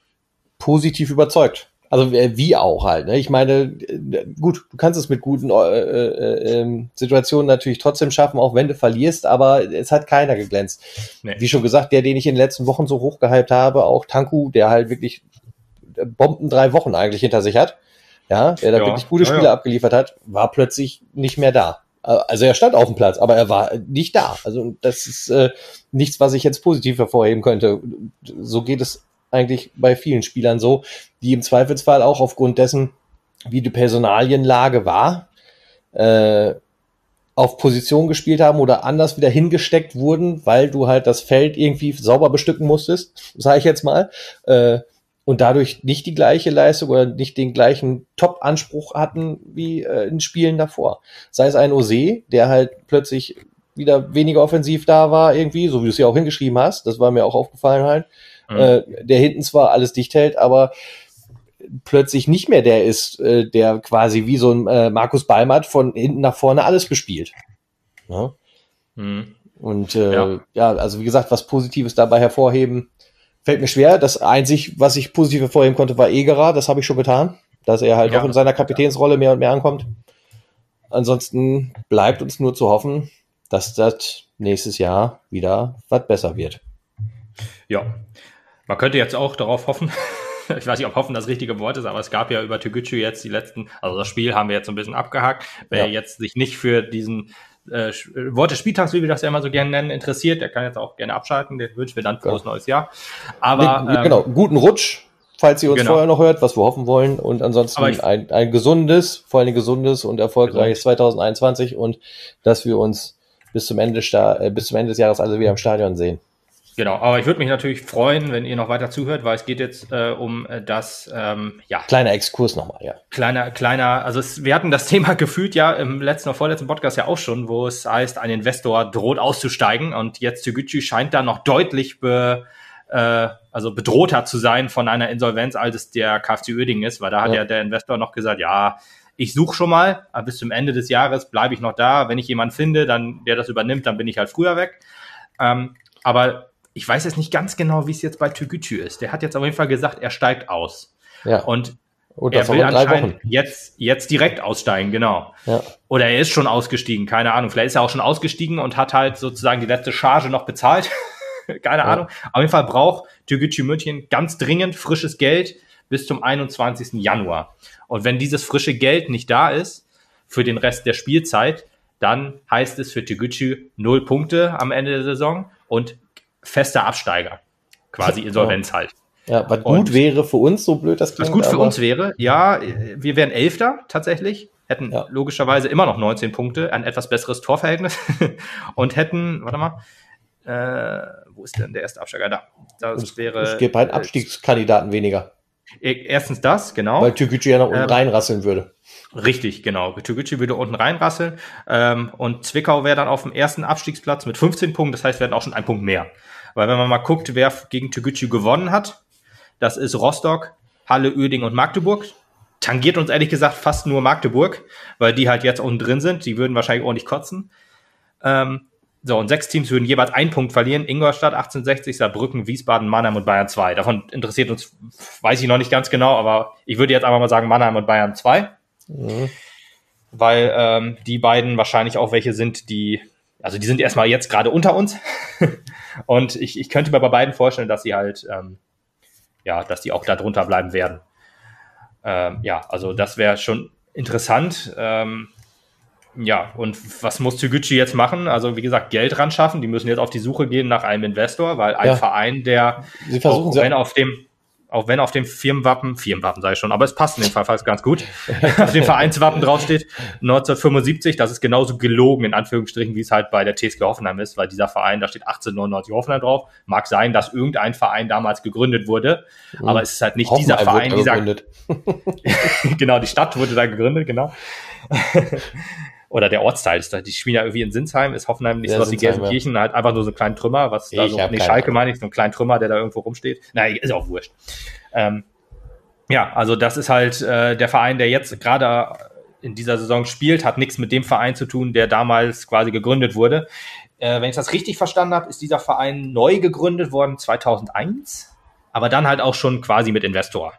positiv überzeugt. Also wie auch halt. Ne? Ich meine, gut, du kannst es mit guten äh, äh, äh, Situationen natürlich trotzdem schaffen, auch wenn du verlierst, aber es hat keiner geglänzt. Nee. Wie schon gesagt, der, den ich in den letzten Wochen so hochgehypt habe, auch Tanku, der halt wirklich Bomben drei Wochen eigentlich hinter sich hat, ja, der da ja. wirklich gute Spiele ja, ja. abgeliefert hat, war plötzlich nicht mehr da. Also er stand auf dem Platz, aber er war nicht da. Also das ist äh, nichts, was ich jetzt positiv hervorheben könnte. So geht es eigentlich bei vielen Spielern so, die im Zweifelsfall auch aufgrund dessen, wie die Personalienlage war, äh, auf Position gespielt haben oder anders wieder hingesteckt wurden, weil du halt das Feld irgendwie sauber bestücken musstest, sage ich jetzt mal, äh, und dadurch nicht die gleiche Leistung oder nicht den gleichen Top-Anspruch hatten wie äh, in Spielen davor. Sei es ein Ose, der halt plötzlich wieder weniger offensiv da war irgendwie, so wie du es ja auch hingeschrieben hast, das war mir auch aufgefallen halt, mhm. äh, der hinten zwar alles dicht hält, aber plötzlich nicht mehr der ist, äh, der quasi wie so ein äh, Markus Beimert von hinten nach vorne alles bespielt. Ja? Mhm. Und äh, ja. ja, also wie gesagt, was Positives dabei hervorheben, fällt mir schwer. Das einzig, was ich positiv hervorheben konnte, war Egerer, das habe ich schon getan, dass er halt ja. auch in seiner Kapitänsrolle mehr und mehr ankommt. Ansonsten bleibt uns nur zu hoffen, dass das nächstes Jahr wieder was besser wird. Ja, man könnte jetzt auch darauf hoffen, ich weiß nicht, ob hoffen das richtige Wort ist, aber es gab ja über Türkgücü jetzt die letzten, also das Spiel haben wir jetzt so ein bisschen abgehakt. Wer ja. jetzt sich nicht für diesen äh, Wort des Spieltags, wie wir das ja immer so gerne nennen, interessiert, der kann jetzt auch gerne abschalten, den wünschen wir dann frohes ja. neues Jahr. Aber nee, genau, ähm, guten Rutsch, falls ihr uns genau. vorher noch hört, was wir hoffen wollen, und ansonsten ich, ein, ein gesundes, vor allem gesundes und erfolgreiches gesund. zwanzig einundzwanzig und dass wir uns bis zum Ende, äh, bis zum Ende des Jahres alle wieder im Stadion sehen. Genau, aber ich würde mich natürlich freuen, wenn ihr noch weiter zuhört, weil es geht jetzt äh, um äh, das, ähm, ja. Kleiner Exkurs nochmal, ja. Kleiner, kleiner, also es, wir hatten das Thema gefühlt ja im letzten oder vorletzten Podcast ja auch schon, wo es heißt, ein Investor droht auszusteigen und jetzt Türkgücü scheint da noch deutlich be, äh, also bedrohter zu sein von einer Insolvenz, als es der KfC Uerdingen ist, weil da hat ja, ja der Investor noch gesagt, ja, ich suche schon mal, aber bis zum Ende des Jahres bleibe ich noch da, wenn ich jemanden finde, dann der das übernimmt, dann bin ich halt früher weg. Ähm, aber ich weiß jetzt nicht ganz genau, wie es jetzt bei Türkgücü ist. Der hat jetzt auf jeden Fall gesagt, er steigt aus. Ja. Und, Und er will anscheinend jetzt, jetzt direkt aussteigen, genau. Ja. Oder er ist schon ausgestiegen, keine Ahnung. Vielleicht ist er auch schon ausgestiegen und hat halt sozusagen die letzte Charge noch bezahlt. keine ja. Ahnung. Auf jeden Fall braucht Türkgücü München ganz dringend frisches Geld bis zum einundzwanzigsten Januar. Und wenn dieses frische Geld nicht da ist für den Rest der Spielzeit, dann heißt es für Türkgücü null Punkte am Ende der Saison und fester Absteiger. Quasi Insolvenz ja. halt. Ja, was gut und wäre für uns, so blöd das klingt. Was gut für uns wäre, ja, wir wären Elfter tatsächlich, hätten ja. logischerweise immer noch neunzehn Punkte, ein etwas besseres Torverhältnis und hätten, warte mal, äh, wo ist denn der erste Absteiger? Da. Das es, wäre. Es gibt einen Abstiegskandidaten weniger. Erstens das, genau. Weil Türkgücü ja nach unten ähm, reinrasseln würde. Richtig, genau. Türkgücü würde unten reinrasseln ähm, und Zwickau wäre dann auf dem ersten Abstiegsplatz mit fünfzehn Punkten, das heißt, wir hätten auch schon einen Punkt mehr. Weil wenn man mal guckt, wer gegen Türkgücü gewonnen hat, das ist Rostock, Halle, Uerdingen und Magdeburg. Tangiert uns ehrlich gesagt fast nur Magdeburg, weil die halt jetzt unten drin sind. Die würden wahrscheinlich ordentlich kotzen. Ähm, so, und sechs Teams würden jeweils einen Punkt verlieren. Ingolstadt, achtzehnhundertsechzig, Saarbrücken, Wiesbaden, Mannheim und Bayern zwei. Davon interessiert uns, weiß ich noch nicht ganz genau, aber ich würde jetzt einfach mal sagen Mannheim und Bayern zwei. Mhm. Weil ähm, die beiden wahrscheinlich auch welche sind, die, also die sind erstmal jetzt gerade unter uns. Und ich, ich könnte mir bei beiden vorstellen, dass sie halt, ähm, ja, dass die auch da drunter bleiben werden. Ähm, ja, also das wäre schon interessant. Ähm, ja, und was muss Türkgücü jetzt machen? Also wie gesagt, Geld ran schaffen. Die müssen jetzt auf die Suche gehen nach einem Investor, weil ein ja. Verein, der, sie versuchen auch, wenn auf dem, auch wenn auf dem Firmenwappen, Firmenwappen sage ich schon, aber es passt in dem Fall fast ganz gut, auf dem Vereinswappen draufsteht, neunzehnhundertfünfundsiebzig, das ist genauso gelogen, in Anführungsstrichen, wie es halt bei der T S G Hoffenheim ist, weil dieser Verein, da steht achtzehnhundertneunundneunzig Hoffenheim drauf. Mag sein, dass irgendein Verein damals gegründet wurde, mhm. aber es ist halt nicht Hoffenheim dieser Verein, dieser... gegründet. Genau, die Stadt wurde da gegründet, genau. Oder der Ortsteil ist da, die spielen ja irgendwie in Sinsheim, ist Hoffenheim nicht ja, so was wie Gelsenkirchen, ja. halt einfach nur so ein kleiner Trümmer, was da so, nee, Schalke meine ich, so ein kleiner Trümmer, der da irgendwo rumsteht. Nein, ist auch wurscht. Ähm, ja, also das ist halt äh, der Verein, der jetzt gerade in dieser Saison spielt, hat nichts mit dem Verein zu tun, der damals quasi gegründet wurde. Äh, wenn ich das richtig verstanden habe, ist dieser Verein neu gegründet worden zweitausendeins, aber dann halt auch schon quasi mit Investor.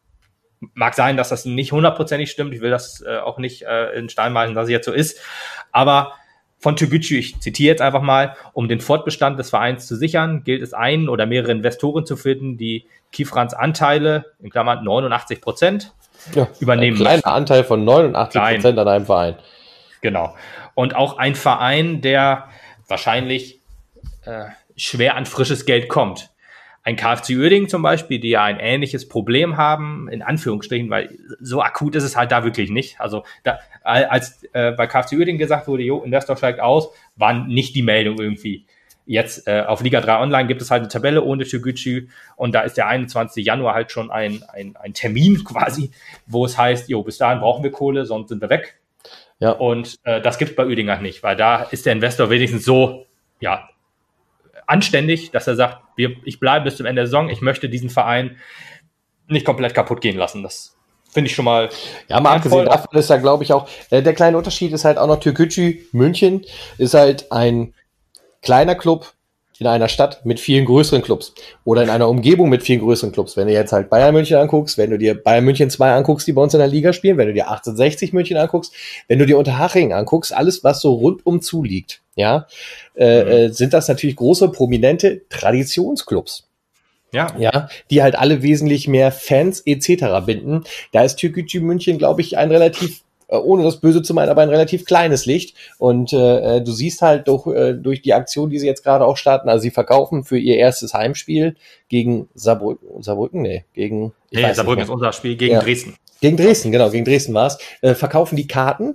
Mag sein, dass das nicht hundertprozentig stimmt. Ich will das äh, auch nicht äh, in Stein meißeln, dass es jetzt so ist. Aber von Türkgücü, ich zitiere jetzt einfach mal, um den Fortbestand des Vereins zu sichern, gilt es einen oder mehrere Investoren zu finden, die Kifrans Anteile, in Klammern neunundachtzig Prozent, ja, übernehmen. Ein kleiner Anteil von neunundachtzig Prozent an einem Verein. Genau. Und auch ein Verein, der wahrscheinlich äh, schwer an frisches Geld kommt. Ein KfC Uerdingen zum Beispiel, die ja ein ähnliches Problem haben, in Anführungsstrichen, weil so akut ist es halt da wirklich nicht. Also da, als äh, bei KfC Uerdingen gesagt wurde, jo, Investor steigt aus, war nicht die Meldung irgendwie. Jetzt äh, auf Liga drei Online gibt es halt eine Tabelle ohne Türkgücü und da ist der einundzwanzigste Januar halt schon ein, ein, ein Termin quasi, wo es heißt, jo, bis dahin brauchen wir Kohle, sonst sind wir weg. Ja. Und äh, das gibt es bei Uerdingen halt nicht, weil da ist der Investor wenigstens so, ja, anständig, dass er sagt, wir, ich bleibe bis zum Ende der Saison, ich möchte diesen Verein nicht komplett kaputt gehen lassen. Das finde ich schon mal... Ja, mal abgesehen davon ist da, glaube ich, auch, äh, der kleine Unterschied ist halt auch noch, Türkgücü München ist halt ein kleiner Club in einer Stadt mit vielen größeren Clubs oder in einer Umgebung mit vielen größeren Clubs. Wenn du jetzt halt Bayern München anguckst, wenn du dir Bayern München zwei anguckst, die bei uns in der Liga spielen, wenn du dir achtzehnhundertsechzig München anguckst, wenn du dir Unterhaching anguckst, alles, was so rundum zuliegt, ja, äh, mhm. äh, sind das natürlich große, prominente Traditionsclubs. Ja. Ja, die halt alle wesentlich mehr Fans et cetera binden. Da ist Türkgücü München, glaube ich, ein relativ, ohne das Böse zu meinen, aber ein relativ kleines Licht. Und äh, du siehst halt durch, äh, durch die Aktion, die sie jetzt gerade auch starten, also sie verkaufen für ihr erstes Heimspiel gegen Saarbrücken, Saarbrücken, nee, gegen... Nee, Saarbrücken ist unser Spiel, gegen ja. Dresden. Gegen Dresden, genau, gegen Dresden war's. Äh, verkaufen die Karten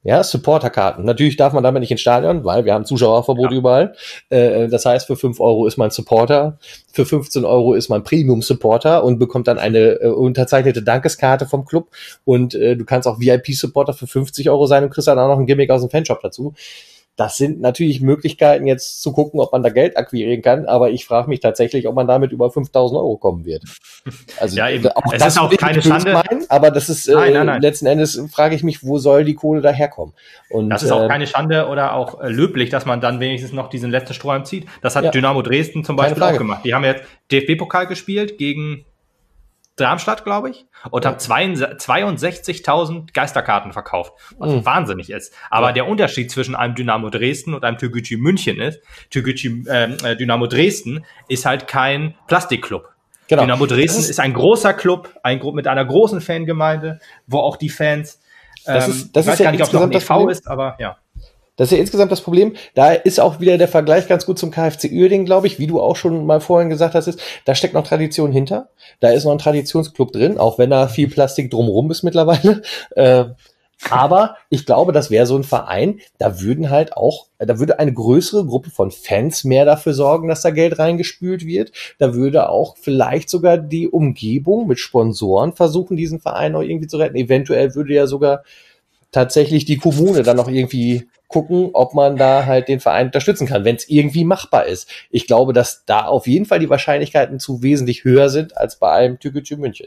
Ja, Supporterkarten. Natürlich darf man damit nicht ins Stadion, weil wir haben Zuschauerverbot ja. überall. Äh, das heißt, für fünf Euro ist man Supporter, für fünfzehn Euro ist man Premium-Supporter und bekommt dann eine äh, unterzeichnete Dankeskarte vom Club. Und äh, du kannst auch V I P-Supporter für fünfzig Euro sein und kriegst dann auch noch ein Gimmick aus dem Fanshop dazu. Das sind natürlich Möglichkeiten, jetzt zu gucken, ob man da Geld akquirieren kann, aber ich frage mich tatsächlich, ob man damit über fünftausend Euro kommen wird. Also ja, eben. auch es das ist auch keine Schande. Meinen, aber das ist äh, nein, nein, nein. letzten Endes frage ich mich, wo soll die Kohle daherkommen? Und, das ist auch äh, keine Schande oder auch äh, löblich, dass man dann wenigstens noch diesen letzten Strohhalm zieht. Das hat ja. Dynamo Dresden zum Beispiel auch gemacht. Die haben jetzt D F B-Pokal gespielt gegen Darmstadt, glaube ich, und ja. haben zweiundsechzigtausend Geisterkarten verkauft, was mhm. wahnsinnig ist. Aber ja. der Unterschied zwischen einem Dynamo Dresden und einem Türkgücü München ist, Türkgücü, äh, Dynamo Dresden ist halt kein Plastikclub. Genau. Dynamo Dresden ist, ist ein großer Club, ein mit einer großen Fangemeinde, wo auch die Fans, ähm, das ist, das ich weiß ist ja gar nicht, ob es noch ein E V ist, aber ja. Das ist ja insgesamt das Problem. Da ist auch wieder der Vergleich ganz gut zum K F C Uerdingen, glaube ich, wie du auch schon mal vorhin gesagt hast, ist, da steckt noch Tradition hinter. Da ist noch ein Traditionsclub drin, auch wenn da viel Plastik drumherum ist mittlerweile. Äh, aber ich glaube, das wäre so ein Verein, da würden halt auch, da würde eine größere Gruppe von Fans mehr dafür sorgen, dass da Geld reingespült wird. Da würde auch vielleicht sogar die Umgebung mit Sponsoren versuchen, diesen Verein noch irgendwie zu retten. Eventuell würde ja sogar tatsächlich die Kommune dann noch irgendwie gucken, ob man da halt den Verein unterstützen kann, wenn es irgendwie machbar ist. Ich glaube, dass da auf jeden Fall die Wahrscheinlichkeiten zu wesentlich höher sind als bei einem Türkgücü München.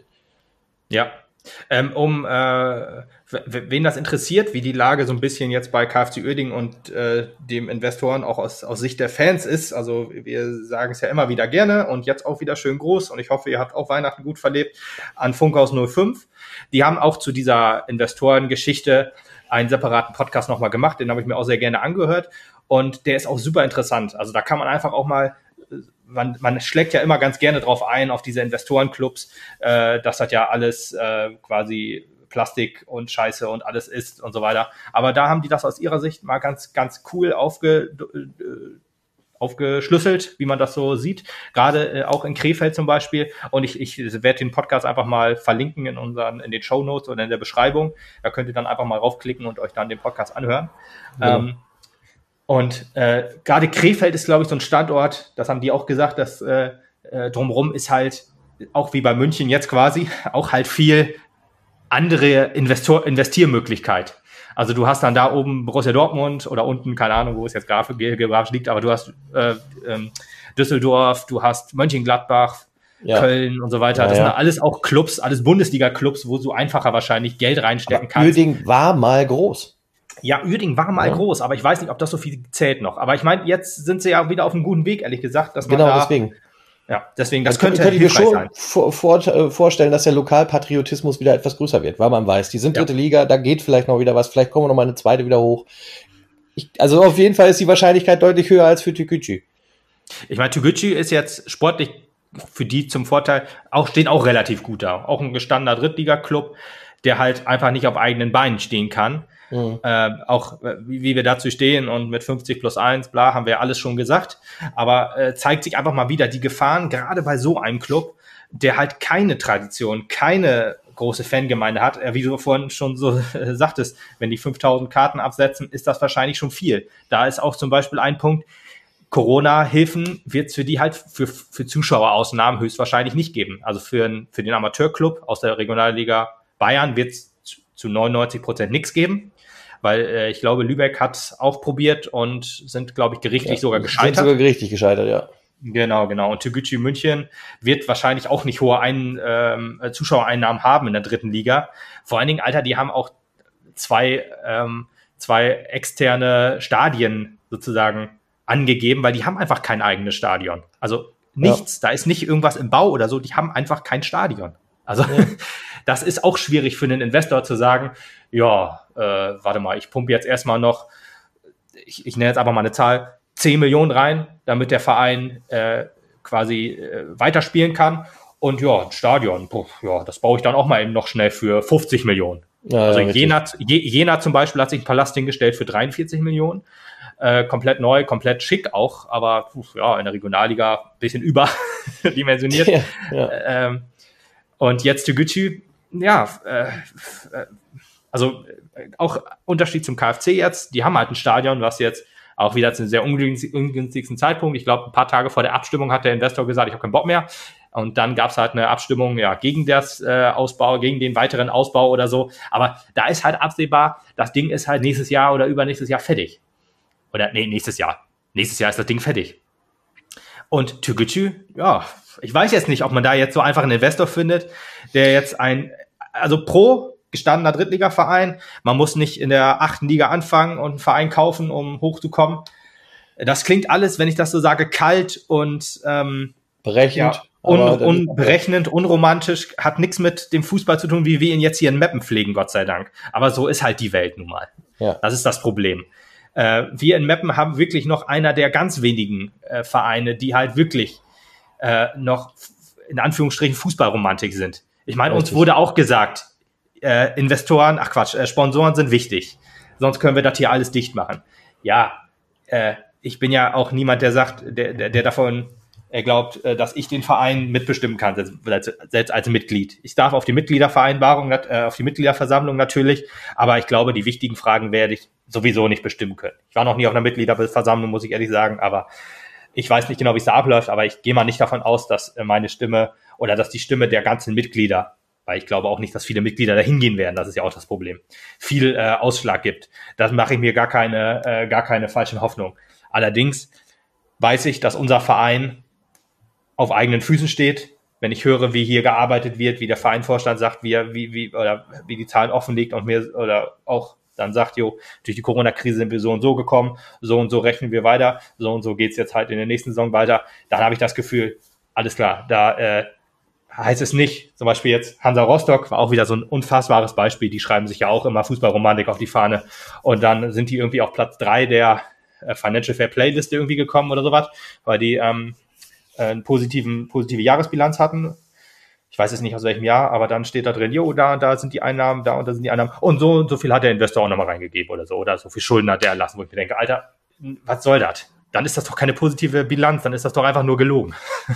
Ja, ähm, um äh, wen das interessiert, wie die Lage so ein bisschen jetzt bei K F C Uerdingen und äh, dem Investoren auch aus, aus Sicht der Fans ist, also wir sagen es ja immer wieder gerne und jetzt auch wieder schön groß und ich hoffe, ihr habt auch Weihnachten gut verlebt, an Funkhaus null fünf. Die haben auch zu dieser Investorengeschichte einen separaten Podcast nochmal gemacht, den habe ich mir auch sehr gerne angehört und der ist auch super interessant. Also da kann man einfach auch mal, man, man schlägt ja immer ganz gerne drauf ein, auf diese Investorenclubs, äh, dass das ja alles äh, quasi Plastik und Scheiße und alles ist und so weiter. Aber da haben die das aus ihrer Sicht mal ganz, ganz cool aufge, äh, aufgeschlüsselt, wie man das so sieht, gerade äh, auch in Krefeld zum Beispiel. Und ich, ich werde den Podcast einfach mal verlinken in unseren, in den Shownotes oder in der Beschreibung. Da könnt ihr dann einfach mal raufklicken und euch dann den Podcast anhören. Ja. Ähm, und äh, gerade Krefeld ist, glaube ich, so ein Standort, das haben die auch gesagt, dass äh, äh, drumherum ist halt, auch wie bei München jetzt quasi, auch halt viel andere Investor- Investiermöglichkeit. Also du hast dann da oben Borussia Dortmund oder unten, keine Ahnung, wo es jetzt geografisch liegt, aber du hast äh, ähm, Düsseldorf, du hast Mönchengladbach, ja. Köln und so weiter. Ja, das ja. sind alles auch Clubs, alles Bundesliga-Clubs, wo du einfacher wahrscheinlich Geld reinstecken aber kannst. Uerdingen war mal groß. Ja, Uerdingen war mal ja. groß, aber ich weiß nicht, ob das so viel zählt noch. Aber ich meine, jetzt sind sie ja wieder auf einem guten Weg, ehrlich gesagt, dass man genau, da... deswegen. Ja, deswegen, das könnte könnte hilfreich sein. Ich könnte mir schon vor, vor, vorstellen, dass der Lokalpatriotismus wieder etwas größer wird, weil man weiß, die sind dritte ja. Liga, da geht vielleicht noch wieder was, vielleicht kommen wir noch mal eine zweite wieder hoch. Ich, also auf jeden Fall ist die Wahrscheinlichkeit deutlich höher als für Türkgücü. Ich meine, Türkgücü ist jetzt sportlich für die zum Vorteil, auch steht auch relativ gut da. Auch ein gestandener Drittliga-Club, der halt einfach nicht auf eigenen Beinen stehen kann. Mhm. Äh, auch äh, wie, wie wir dazu stehen und mit fünfzig plus eins, bla, haben wir alles schon gesagt. Aber äh, zeigt sich einfach mal wieder die Gefahren, gerade bei so einem Club, der halt keine Tradition, keine große Fangemeinde hat. Äh, wie du vorhin schon so äh, sagtest, wenn die fünftausend Karten absetzen, ist das wahrscheinlich schon viel. Da ist auch zum Beispiel ein Punkt, Corona-Hilfen wird es für die halt für, für Zuschauerausnahmen höchstwahrscheinlich nicht geben. Also für, für den Amateurclub aus der Regionalliga Bayern wird es zu, zu neunundneunzig Prozent nichts geben. Weil äh, ich glaube, Lübeck hat auch probiert und sind, glaube ich, gerichtlich ja, sogar gescheitert. Sind sogar gerichtlich gescheitert, ja. Genau, genau. Und Türkgücü München wird wahrscheinlich auch nicht hohe Ein, ähm, Zuschauereinnahmen haben in der dritten Liga. Vor allen Dingen, Alter, die haben auch zwei, ähm, zwei externe Stadien sozusagen angegeben, weil die haben einfach kein eigenes Stadion. Also nichts, ja. Da ist nicht irgendwas im Bau oder so, die haben einfach kein Stadion. Also ja. Das ist auch schwierig für einen Investor zu sagen, ja, äh, warte mal, ich pumpe jetzt erstmal noch, ich, ich nenne jetzt einfach mal eine Zahl, zehn Millionen rein, damit der Verein äh, quasi äh, weiterspielen kann. Und ja, ein Stadion, puh, ja, das baue ich dann auch mal eben noch schnell für fünfzig Millionen. Ja, also ja, Jena, Jena zum Beispiel hat sich einen Palast hingestellt für dreiundvierzig Millionen. Äh, komplett neu, komplett schick auch, aber puh, ja, in der Regionalliga ein bisschen überdimensioniert. Ja, ja. Ähm, und jetzt Türkgücü, ja, äh, also auch Unterschied zum K F C jetzt, die haben halt ein Stadion, was jetzt auch wieder zu einem sehr ungünstigsten Zeitpunkt, ich glaube, ein paar Tage vor der Abstimmung hat der Investor gesagt, ich habe keinen Bock mehr. Und dann gab es halt eine Abstimmung ja gegen das äh, Ausbau, gegen den weiteren Ausbau oder so. Aber da ist halt absehbar, das Ding ist halt nächstes Jahr oder übernächstes Jahr fertig. Oder nee, nächstes Jahr. Nächstes Jahr ist das Ding fertig. Und Türkgücü, ja, ich weiß jetzt nicht, ob man da jetzt so einfach einen Investor findet, der jetzt ein, also pro gestandener Drittligaverein, man muss nicht in der achten Liga anfangen und einen Verein kaufen, um hochzukommen. Das klingt alles, wenn ich das so sage, kalt und ähm, berechnend. Ja, un, unberechnend, unromantisch, hat nichts mit dem Fußball zu tun, wie wir ihn jetzt hier in Meppen pflegen, Gott sei Dank. Aber so ist halt die Welt nun mal. Ja. Das ist das Problem. Äh, wir in Meppen haben wirklich noch einer der ganz wenigen äh, Vereine, die halt wirklich äh, noch in Anführungsstrichen Fußballromantik sind. Ich meine, uns wurde auch gesagt, äh, Investoren, ach Quatsch, äh, Sponsoren sind wichtig. Sonst können wir das hier alles dicht machen. Ja, äh, ich bin ja auch niemand, der sagt, der, der, der davon er glaubt, dass ich den Verein mitbestimmen kann, selbst als Mitglied. Ich darf auf die Mitgliedervereinbarung, auf die Mitgliederversammlung natürlich, aber ich glaube, die wichtigen Fragen werde ich sowieso nicht bestimmen können. Ich war noch nie auf einer Mitgliederversammlung, muss ich ehrlich sagen, aber ich weiß nicht genau, wie es da abläuft, aber ich gehe mal nicht davon aus, dass meine Stimme oder dass die Stimme der ganzen Mitglieder, weil ich glaube auch nicht, dass viele Mitglieder da hingehen werden, das ist ja auch das Problem, viel äh, Ausschlag gibt. Da mache ich mir gar keine, äh, gar keine falschen Hoffnungen. Allerdings weiß ich, dass unser Verein auf eigenen Füßen steht. Wenn ich höre, wie hier gearbeitet wird, wie der Vereinvorstand sagt, wie er, wie, wie, oder wie die Zahlen offenlegt und mir, oder auch dann sagt, jo, durch die Corona-Krise sind wir so und so gekommen, so und so rechnen wir weiter, so und so geht's jetzt halt in der nächsten Saison weiter, dann habe ich das Gefühl, alles klar, da äh, heißt es nicht, zum Beispiel jetzt Hansa Rostock war auch wieder so ein unfassbares Beispiel, die schreiben sich ja auch immer Fußballromantik auf die Fahne und dann sind die irgendwie auf Platz drei der äh, Financial Fair Play Liste irgendwie gekommen oder sowas, weil die ähm, eine positiven, positive Jahresbilanz hatten. Ich weiß jetzt nicht aus welchem Jahr, aber dann steht da drin, jo, da und da sind die Einnahmen, da und da sind die Einnahmen und so und so viel hat der Investor auch nochmal reingegeben oder so, oder so viel Schulden hat der erlassen, wo ich mir denke, Alter, was soll das? Dann ist das doch keine positive Bilanz, dann ist das doch einfach nur gelogen.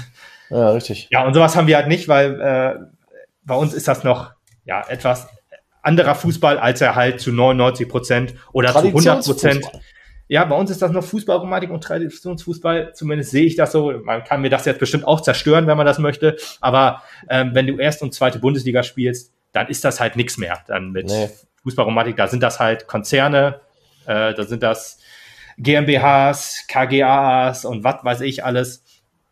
Ja, richtig. Ja, und sowas haben wir halt nicht, weil äh, bei uns ist das noch ja etwas anderer Fußball, als er halt zu neunundneunzig Prozent oder zu hundert Prozent. Ja, bei uns ist das noch Fußballromantik und Traditionsfußball. Zumindest sehe ich das so. Man kann mir das jetzt bestimmt auch zerstören, wenn man das möchte. Aber ähm, wenn du erste und zweite Bundesliga spielst, dann ist das halt nichts mehr. Dann mit nee. Fußballromantik, da sind das halt Konzerne, äh, da sind das G m B Hs, K G As und was weiß ich alles.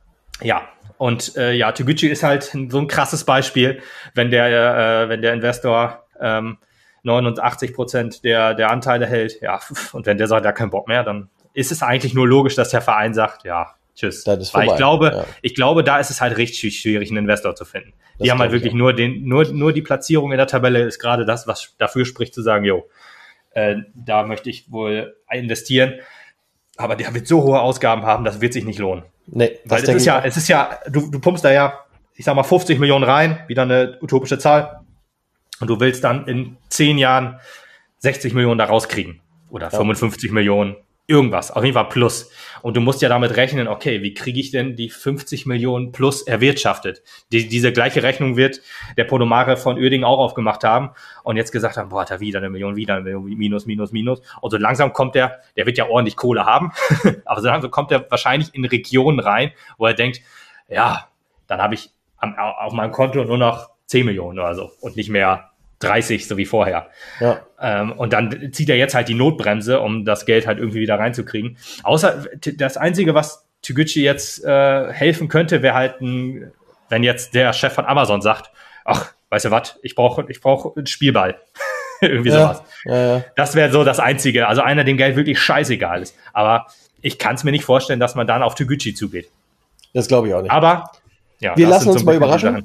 Ja, und äh, ja, Türkgücü ist halt so ein krasses Beispiel, wenn der, äh, wenn der Investor ähm, neunundachtzig Prozent der, der Anteile hält, ja, und wenn der sagt, er hat keinen Bock mehr, dann ist es eigentlich nur logisch, dass der Verein sagt, ja, tschüss. Das ist Weil vorbei. ich glaube, ja. ich glaube, da ist es halt richtig schwierig, einen Investor zu finden. Das die haben halt wirklich nur den, nur, nur die Platzierung in der Tabelle ist gerade das, was dafür spricht, zu sagen, jo, äh, da möchte ich wohl investieren. Aber der wird so hohe Ausgaben haben, das wird sich nicht lohnen. Nee, Weil es ist ja, es ist ja, du, du pumpst da ja, ich sag mal, fünfzig Millionen rein, wieder eine utopische Zahl. Und du willst dann in zehn Jahren sechzig Millionen da rauskriegen. Oder ja. fünfundfünfzig Millionen. Irgendwas. Auf jeden Fall plus. Und du musst ja damit rechnen, okay, wie kriege ich denn die fünfzig Millionen plus erwirtschaftet? Die, diese gleiche Rechnung wird der Podomare von Uerdingen auch aufgemacht haben und jetzt gesagt haben, boah, da wieder eine Million, wieder eine Million, minus, minus, minus. Und so langsam kommt der, der wird ja ordentlich Kohle haben, aber so langsam kommt der wahrscheinlich in Regionen rein, wo er denkt, ja, dann habe ich am, auf meinem Konto nur noch zehn Millionen oder so und nicht mehr dreißig, so wie vorher. Ja. Ähm, und dann zieht er jetzt halt die Notbremse, um das Geld halt irgendwie wieder reinzukriegen. Außer das Einzige, was Türkgücü jetzt äh, helfen könnte, wäre halt ein, wenn jetzt der Chef von Amazon sagt, ach, weißt du was, ich brauche ich brauch einen Spielball. Irgendwie ja. sowas. Ja, ja. Das wäre so das Einzige. Also einer, dem Geld wirklich scheißegal ist. Aber ich kann es mir nicht vorstellen, dass man dann auf Türkgücü zugeht. Das glaube ich auch nicht. Aber ja, wir lassen uns so mal überraschen.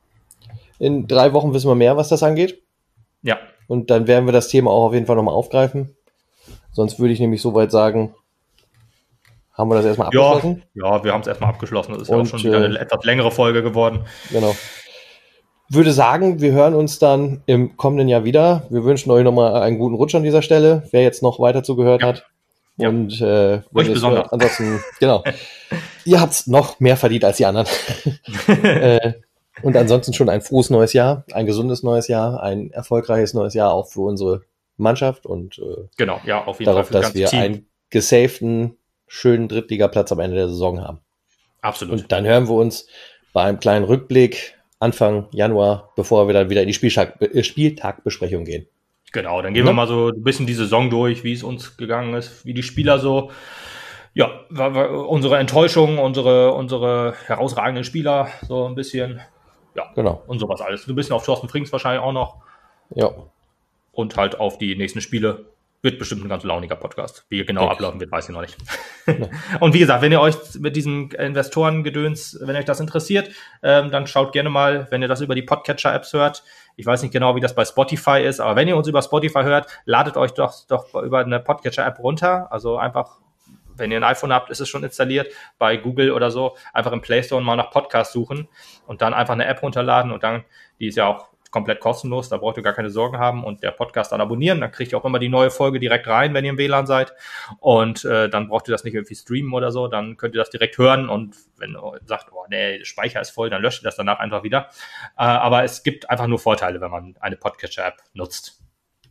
In drei Wochen wissen wir mehr, was das angeht. Ja. Und dann werden wir das Thema auch auf jeden Fall nochmal aufgreifen. Sonst würde ich nämlich soweit sagen, haben wir das erstmal abgeschlossen? Ja, ja wir haben es erstmal abgeschlossen. Das ist und, ja auch schon wieder eine äh, etwas längere Folge geworden. Genau. Würde sagen, wir hören uns dann im kommenden Jahr wieder. Wir wünschen euch nochmal einen guten Rutsch an dieser Stelle, wer jetzt noch weiter zugehört ja. hat. Ja. Und äh, euch besonders. Hört, ansonsten, genau. Ihr habt's noch mehr verdient als die anderen. äh, Und ansonsten schon ein frohes neues Jahr, ein gesundes neues Jahr, ein erfolgreiches neues Jahr auch für unsere Mannschaft und äh, genau, ja, auf jeden darauf, Fall dass wir Team. einen gesavten, schönen Drittligaplatz am Ende der Saison haben. Absolut. Und dann hören wir uns bei einem kleinen Rückblick Anfang Januar, bevor wir dann wieder in die Spieltag, äh, Spieltagbesprechung gehen. Genau, dann gehen ja. wir mal so ein bisschen die Saison durch, wie es uns gegangen ist, wie die Spieler so, ja, unsere Enttäuschung, unsere, unsere herausragenden Spieler so ein bisschen, ja, genau. Und sowas alles. Ein bisschen auf Thorsten Frings wahrscheinlich auch noch. Ja. Und halt auf die nächsten Spiele. Wird bestimmt ein ganz launiger Podcast. Wie genau Denk ablaufen wird, weiß ich noch nicht. Ja. Und wie gesagt, wenn ihr euch mit diesem Investorengedöns, wenn euch das interessiert, ähm, dann schaut gerne mal, wenn ihr das über die Podcatcher-Apps hört. Ich weiß nicht genau, wie das bei Spotify ist, aber wenn ihr uns über Spotify hört, ladet euch doch, doch über eine Podcatcher-App runter. Also einfach, wenn ihr ein iPhone habt, ist es schon installiert. Bei Google oder so, einfach im Play Store mal nach Podcast suchen und dann einfach eine App runterladen und dann, die ist ja auch komplett kostenlos, da braucht ihr gar keine Sorgen haben und der Podcast dann abonnieren, dann kriegt ihr auch immer die neue Folge direkt rein, wenn ihr im W L A N seid und äh, dann braucht ihr das nicht irgendwie streamen oder so, dann könnt ihr das direkt hören und wenn ihr sagt, oh nee, der Speicher ist voll, dann löscht ihr das danach einfach wieder. Äh, aber es gibt einfach nur Vorteile, wenn man eine Podcatcher-App nutzt.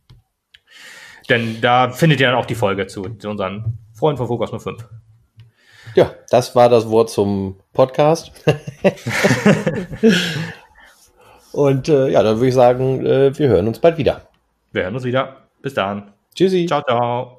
Denn da findet ihr dann auch die Folge zu, zu unseren Freunden von Focus null fünf. Ja, das war das Wort zum Podcast. Und äh, ja, dann würde ich sagen, äh, wir hören uns bald wieder. Wir hören uns wieder. Bis dann. Tschüssi. Ciao, ciao.